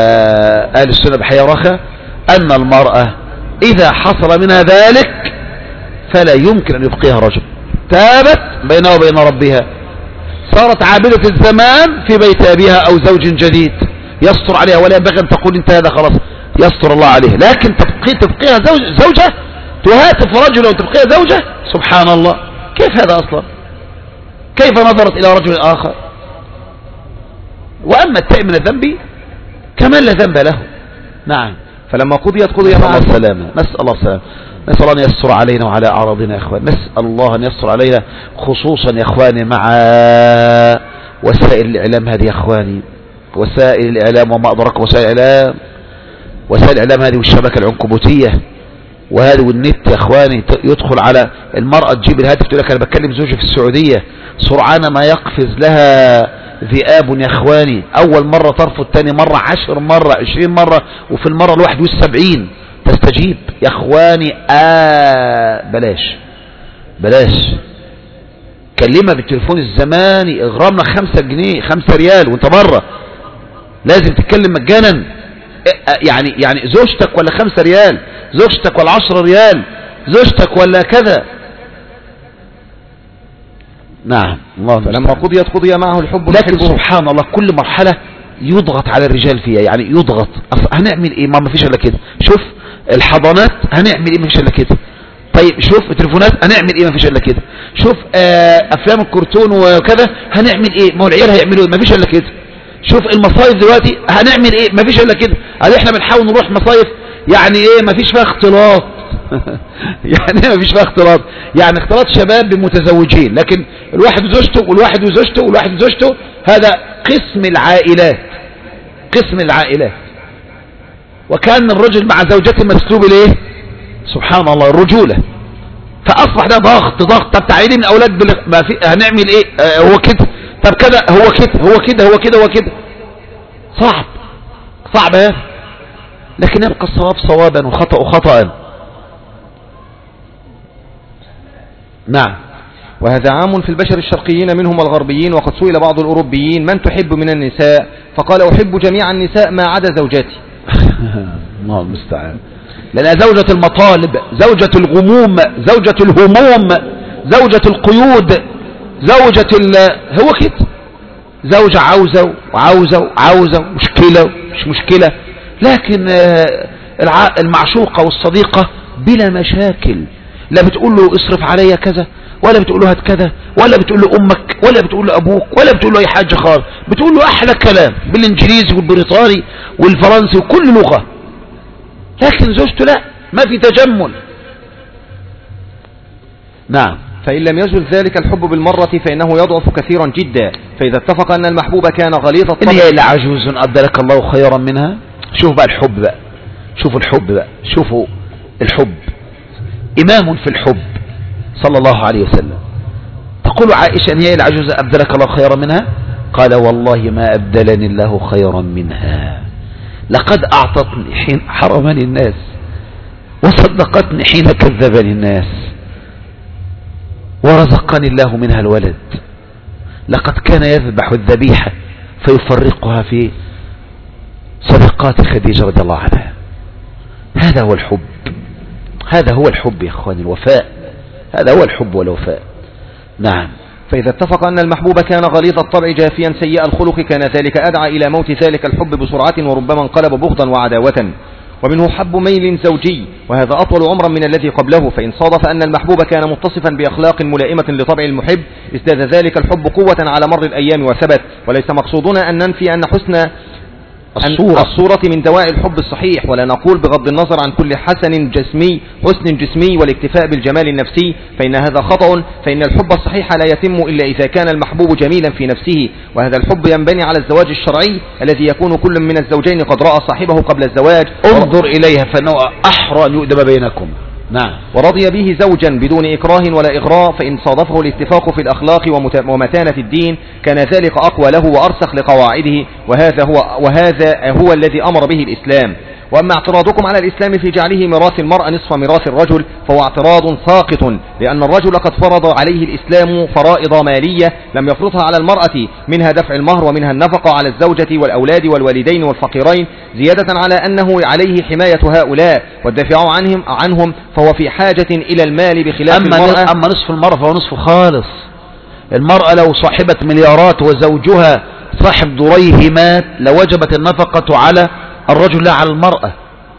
أهل السنة بحي ورخة أن المرأة إذا حصل منها ذلك فلا يمكن أن يبقيها رجل. تابت بينها وبين ربها، صارت عابدة الزمان في بيت أبيها أو زوج جديد يستر عليها، ولا ينبغي أن تقول انت هذا خلاص يستر الله عليه. لكن تبقي تبقيها زوج زوجة، تهاتف رجل وتبقيها زوجة، سبحان الله، كيف هذا أصلا؟ كيف نظرت إلى رجل آخر؟ وأما التائب من الذنب كمن لا ذنب له. نعم. فلما قضيت قضي نسأل معه الله السلامة، نسأل الله السلامة، نسأل الله أن يسر علينا وعلى أعراضنا يا إخوان، نسأل الله أن يسر علينا خصوصا يا إخواني مع وسائل الإعلام هذه يا إخواني، وسائل الإعلام وما أدرك وسائل الإعلام، وسائل الإعلام هذه والشبكة العنكبوتية وهذه والنت يا إخواني. يدخل على المرأة تجيب الهاتف تقول لك أنا بتكلم زوجي في السعودية، سرعان ما يقفز لها ذئاب يا إخواني، أول مرة ترفض، ثاني مرة عشر مرة عشرين مرة، وفي المرة الواحد والسبعين تستجيب يا إخواني. آه بلاش بلاش كلمة بالتليفون الزماني اغرامنا خمسة جنيه خمسة ريال وانت برا، لازم تتكلم مجانا. يعني يعني زوجتك ولا خمسة ريال، زوجتك ولا عشرة ريال، زوجتك ولا كذا. نعم. الله. فلما قضيت قضي معه الحب. لكن سبحان الله كل مرحلة يضغط على الرجال فيها، يعني يضغط. هنعمل ايه؟ ما فيش الا كده. شوف الحضانات هنعمل ايه؟ ما فيش الا كده. طيب شوف التليفونات هنعمل ايه؟ ما فيش الا كده. شوف آه افلام الكرتون وكذا هنعمل ايه؟ ما هو العيال هيعملوا ايه؟ ما فيش الا كده. شوف المصايف دلوقتي هنعمل ايه؟ ما فيش الا كده. قال احنا بنحاول نروح مصايف يعني ايه؟ ما فيش فيها اختلاط. يعني ما فيش فيها اختلاط، يعني اختلاط شباب بمتزوجين، لكن الواحد وزوجته والواحد وزوجته والواحد وزوجته هذا قسم العائلات، قسم العائلات. وكان الرجل مع زوجته مسلوب الايه؟ سبحان الله الرجولة. فاصبح ده ضغط ضغط. طب تعيين الاولاد بل... ما في... هنعمل ايه؟ آه هو كده، طب كده هو كده هو كده هو كده هو كده. صعب صعب هذا، لكن يبقى الصواب صوابا وخطأ خطأ. نعم. وهذا عام في البشر الشرقيين منهم الغربيين. وقد سئل بعض الأوروبيين من تحب من النساء؟ فقال أحب جميع النساء ما عدا زوجاتي. الله المستعان. لأنها زوجة المطالب، زوجة الغموم، زوجة الهموم، زوجة القيود، زوجة ال... هو كده زوجة عاوزة وعاوزة وعاوزة مشكلة مش مشكلة، لكن المعشوقة والصديقة بلا مشاكل. لا بتقول له اصرف عليا كذا، ولا بتقول له هات كذا، ولا بتقول له امك، ولا بتقول له ابوك، ولا بتقول له اي حاجه خالص. بتقول له احلى كلام بالانجليزي والبريطاني والفرنسي وكل لغه، لكن زوجته لا، ما في تجمل. نعم. فإن لم يزل ذلك الحب بالمرة فإنه يضعف كثيرا جدا. فإذا اتفق أن المحبوب كان غليظ الطبع. إن هي إلا عجوز أبدلك الله خيرا منها. شوف بقى الحب بقى، شوفوا الحب بقى، شوفوا الحب. إمام في الحب صلى الله عليه وسلم. تقول عائشة إن هي إلا عجوز أبدلك الله خيرا منها؟ قال والله ما أبدلني الله خيرا منها، لقد أعطتني حين حرمني الناس، وصدقتني حين كذبني الناس، ورزقني الله منها الولد. لقد كان يذبح الذبيحة فيفرقها في صدقات خديجة رضي الله عنها. هذا هو الحب، هذا هو الحب يا اخواني، الوفاء، هذا هو الحب والوفاء. نعم. فإذا اتفق أن المحبوب كان غليظ الطبع جافيا سيء الخلق كان ذلك أدعى إلى موت ذلك الحب بسرعة، وربما انقلب بغضا وعداوة. ومنه حب ميل زوجي، وهذا أطول عمرا من الذي قبله. فإن صادف أن المحبوب كان متصفا بأخلاق ملائمة لطبع المحب ازداد ذلك الحب قوة على مر الأيام وثبت. وليس مقصودنا أن ننفي أن حسن الصورة, الصورة من دواء الحب الصحيح، ولا نقول بغض النظر عن كل حسن جسمي حسن جسمي والاكتفاء بالجمال النفسي، فإن هذا خطأ. فإن الحب الصحيح لا يتم إلا إذا كان المحبوب جميلا في نفسه، وهذا الحب ينبني على الزواج الشرعي الذي يكون كل من الزوجين قد رأى صاحبه قبل الزواج. انظر إليها فإنه أحرى أن يؤدب بينكم. نعم. ورضي به زوجا بدون إكراه ولا إغراء. فإن صادفه الاتفاق في الأخلاق ومتانة الدين كان ذلك أقوى له وأرسخ لقواعده، وهذا هو, وهذا هو الذي أمر به الإسلام. وأما اعتراضكم على الإسلام في جعله ميراث المرأة نصف ميراث الرجل فهو اعتراض ساقط، لأن الرجل قد فرض عليه الإسلام فرائض مالية لم يفرضها على المرأة، منها دفع المهر ومنها النفقة على الزوجة والأولاد والوالدين والفقيرين، زيادة على أنه عليه حماية هؤلاء والدفاع عنهم عنهم فهو في حاجة إلى المال بخلاف أما المرأة. أما نصف المرأة فهو نصف خالص. المرأة لو صاحبة مليارات وزوجها صاحب دريهمات لوجبت النفقة على الرجل لا على المرأة.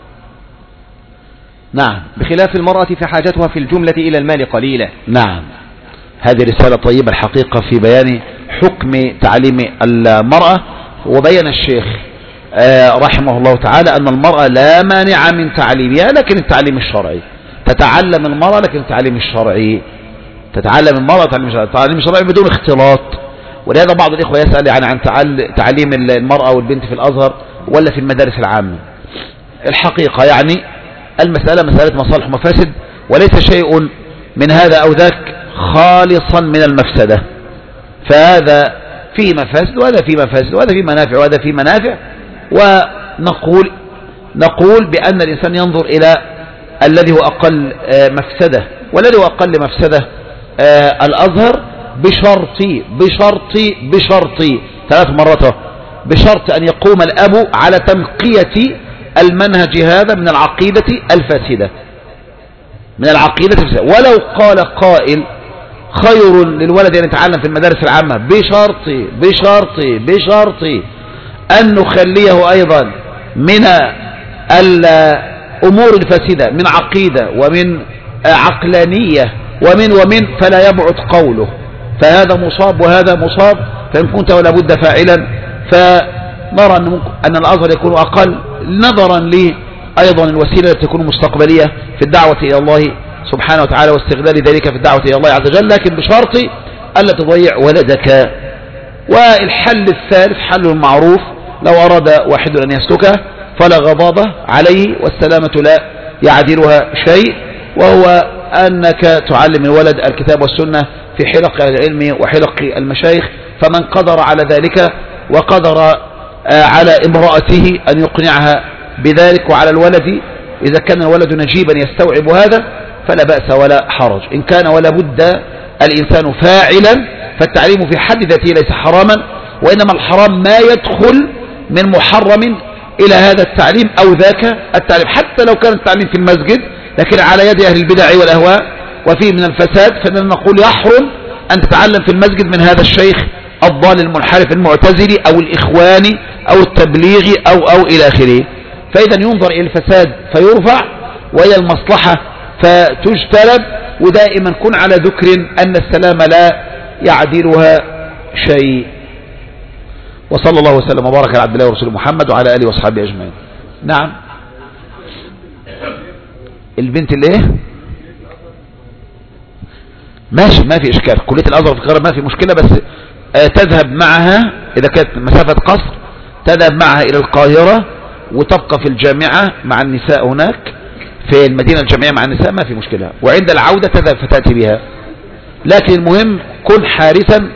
نعم. بخلاف المرأة فحاجتها في الجملة إلى المال قليلة. نعم. هذه رسالة طيبة الحقيقة في بيان حكم تعليم المرأة. وبين الشيخ رحمه الله تعالى أن المرأة لا مانع من تعليمها، لكن التعليم الشرعي. تتعلم المرأة لكن التعليم الشرعي تتعلم المرأة تعليم الشرعي بدون اختلاط. ولهذا بعض الإخوة يسأل يعني عن تعليم المرأة والبنت في الأزهر ولا في المدارس العامة. الحقيقة يعني المسألة مسألة مصالح ومفاسد، وليس شيء من هذا أو ذاك خالصا من المفسدة. فهذا فيه مفاسد وهذا فيه مفاسد وهذا فيه منافع وهذا فيه منافع. ونقول نقول بأن الإنسان ينظر إلى الذي هو أقل مفسدة، والذي هو أقل مفسدة الأزهر بشرط بشرط بشرط ثلاث مرات بشرط أن يقوم الأب على تنقية المنهج هذا من العقيدة الفاسدة من العقيدة الفاسدة. ولو قال قائل خير للولد أن يتعلم في المدارس العامة بشرط بشرط بشرط أن نخليه أيضا من الأمور الفاسدة من عقيدة ومن عقلانية ومن ومن فلا يبعد قوله، فهذا مصاب وهذا مصاب. فإن كنت ولا بد فاعلا فنرى أن الأزهر يكون أقل نظرا لي أيضا الوسيلة التي تكون مستقبلية في الدعوة إلى الله سبحانه وتعالى واستغلال ذلك في الدعوة إلى الله عز وجل، لكن بشرط ألا تضيع ولدك. والحل الثالث حل المعروف، لو أراد واحد أن يسلكه فلا غضاضة عليه والسلامة لا يعدلها شيء، وهو أنك تعلم الولد الكتاب والسنة في حلق العلم وحلق المشايخ. فمن قدر على ذلك وقدر على امرأته أن يقنعها بذلك وعلى الولد إذا كان الولد نجيبا يستوعب هذا فلا بأس ولا حرج. إن كان ولا بد الإنسان فاعلا فالتعليم في حد ذاته ليس حراما، وإنما الحرام ما يدخل من محرم إلى هذا التعليم أو ذاك التعليم، حتى لو كان التعليم في المسجد لكن على يد أهل البدع والأهواء وفيه من الفساد، فإننا نقول يحرم أن تتعلم في المسجد من هذا الشيخ الضال المنحرف المعتزلي أو الإخواني أو التبليغي أو أو إلى آخره. فإذا ينظر إلى الفساد فيرفع وإلى المصلحة فتجتلب، ودائما كن على ذكر أن السلام لا يعدلها شيء. وصلى الله وسلم وبارك على عبد الله ورسوله محمد وعلى آله وصحبه أجمعين. نعم. البنت اللي ايه ماشي ما في إشكال، كلية الأزهر في القاهرة ما في مشكلة، بس آه تذهب معها إذا كانت مسافة قصر تذهب معها إلى القاهرة وتبقى في الجامعة مع النساء هناك في المدينة الجامعية مع النساء ما في مشكلة، وعند العودة تذهب فتأتي بها. لكن المهم كن حارسا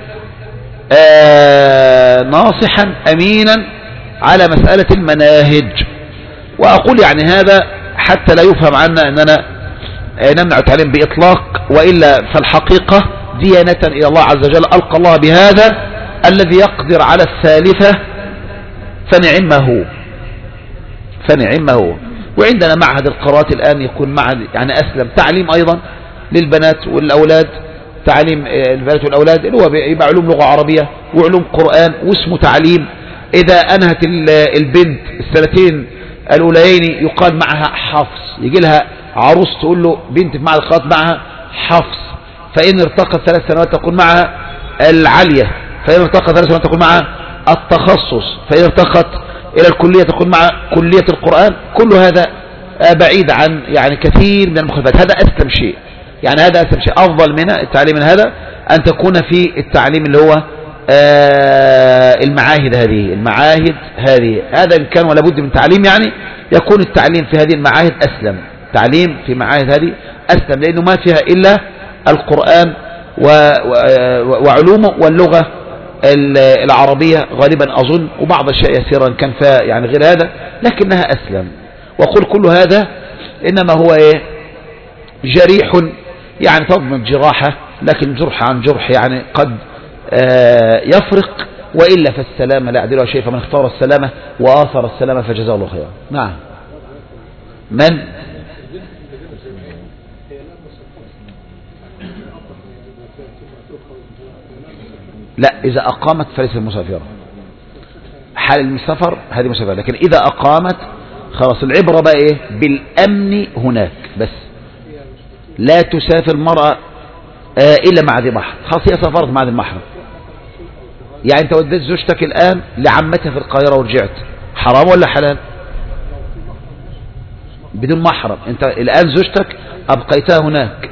آه ناصحا أمينا على مسألة المناهج. وأقول يعني هذا حتى لا يفهم عنا أننا نمنع التعليم بإطلاق، وإلا فالحقيقة ديانة إلى الله عز وجل ألقى الله بهذا الذي يقدر على الثالثة فنعمه فنعمه. وعندنا معهد القراءات الآن يكون معهد يعني أسلم تعليم أيضا للبنات والأولاد، تعليم البنات والأولاد اللي هو يبقى علوم لغة عربية وعلوم قرآن واسمه تعليم. إذا أنهت البنت السنتين الأوليين يقال معها حفص، يجي لها عروس تقول له بنت في معهد القراءات معها حفص، فإن ارتقت ثلاث سنوات تكون معها العالية، فإن ارتقت ثلاث سنوات تكون معها التخصص، فإن ارتقت إلى الكلية تكون معها كلية القرآن. كل هذا بعيد عن يعني كثير من المخالفات. هذا أسلم شيء، يعني هذا أسلم شيء أفضل من التعليم من هذا أن تكون في التعليم اللي هو المعاهد هذه المعاهد هذه هذا إن كان ولا بد من تعليم يعني يكون التعليم في هذه المعاهد أسلم. تعليم في معاهد هذه أسلم لأنه ما فيها إلا القرآن وعلومه واللغة العربية غالبا أظن، وبعض الشيء يسيرا كان فيها يعني غير هذا، لكنها أسلم. وقل كل هذا إنما هو إيه جريح، يعني تضمن جراحة، لكن جرح عن جرح يعني قد آه يفرق، وإلا فالسلامة لا يعدلها شيء، فمن اختار السلامة وآثر السلامة فجزاه الله خيرا. نعم. من لا، إذا أقامت فليست مسافرة. حال السفر هذه مسافرة، لكن إذا أقامت خلاص العبرة بقى إيه بالأمن هناك بس. لا تسافر المرأة آه إلا مع ذي محرم، خلاص هي سافرت مع ذي محرم. يعني أنت وديت زوجتك الآن لعمتها في القاهرة ورجعت، حرام ولا حلال؟ بدون محرم. أنت الآن زوجتك أبقيتها هناك،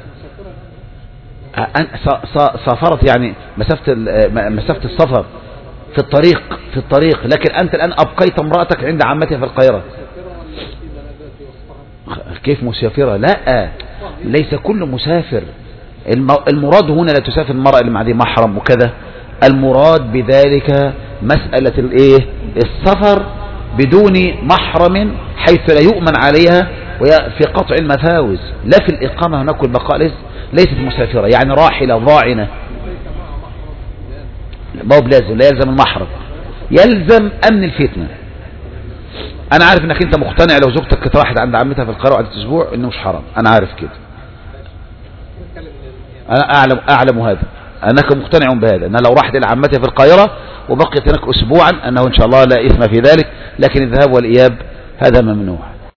سافرت يعني مسافة مسافة السفر في الطريق في الطريق لكن أنت الآن أبقيت امرأتك عند عمتها في القاهرة. كيف مسافرة؟ لا، ليس كل مسافر. المراد هنا لا تسافر المرأة اللي مع ذي محرم وكذا، المراد بذلك مسألة الايه السفر بدون محرم حيث لا يؤمن عليها وفي قطع المفاوز، لا في الإقامة هناك والبقاء ليست مسافرة، يعني راحلة ضاعنة. ما هو بلازم، لا يلزم المحرم، يلزم أمن الفتنة. أنا عارف أنك أنت مقتنع لو زوجتك كانت راحت عند عمتها في القاهرة وقعدت أسبوع إنه مش حرام، أنا عارف كده، أنا أعلم أعلم هذا، أنك مقتنع بهذا، أنها لو راحت إلى عمتها في القاهرة وبقيت هناك أسبوعا أنه إن شاء الله لا إثم في ذلك، لكن الذهاب والإياب هذا ممنوع.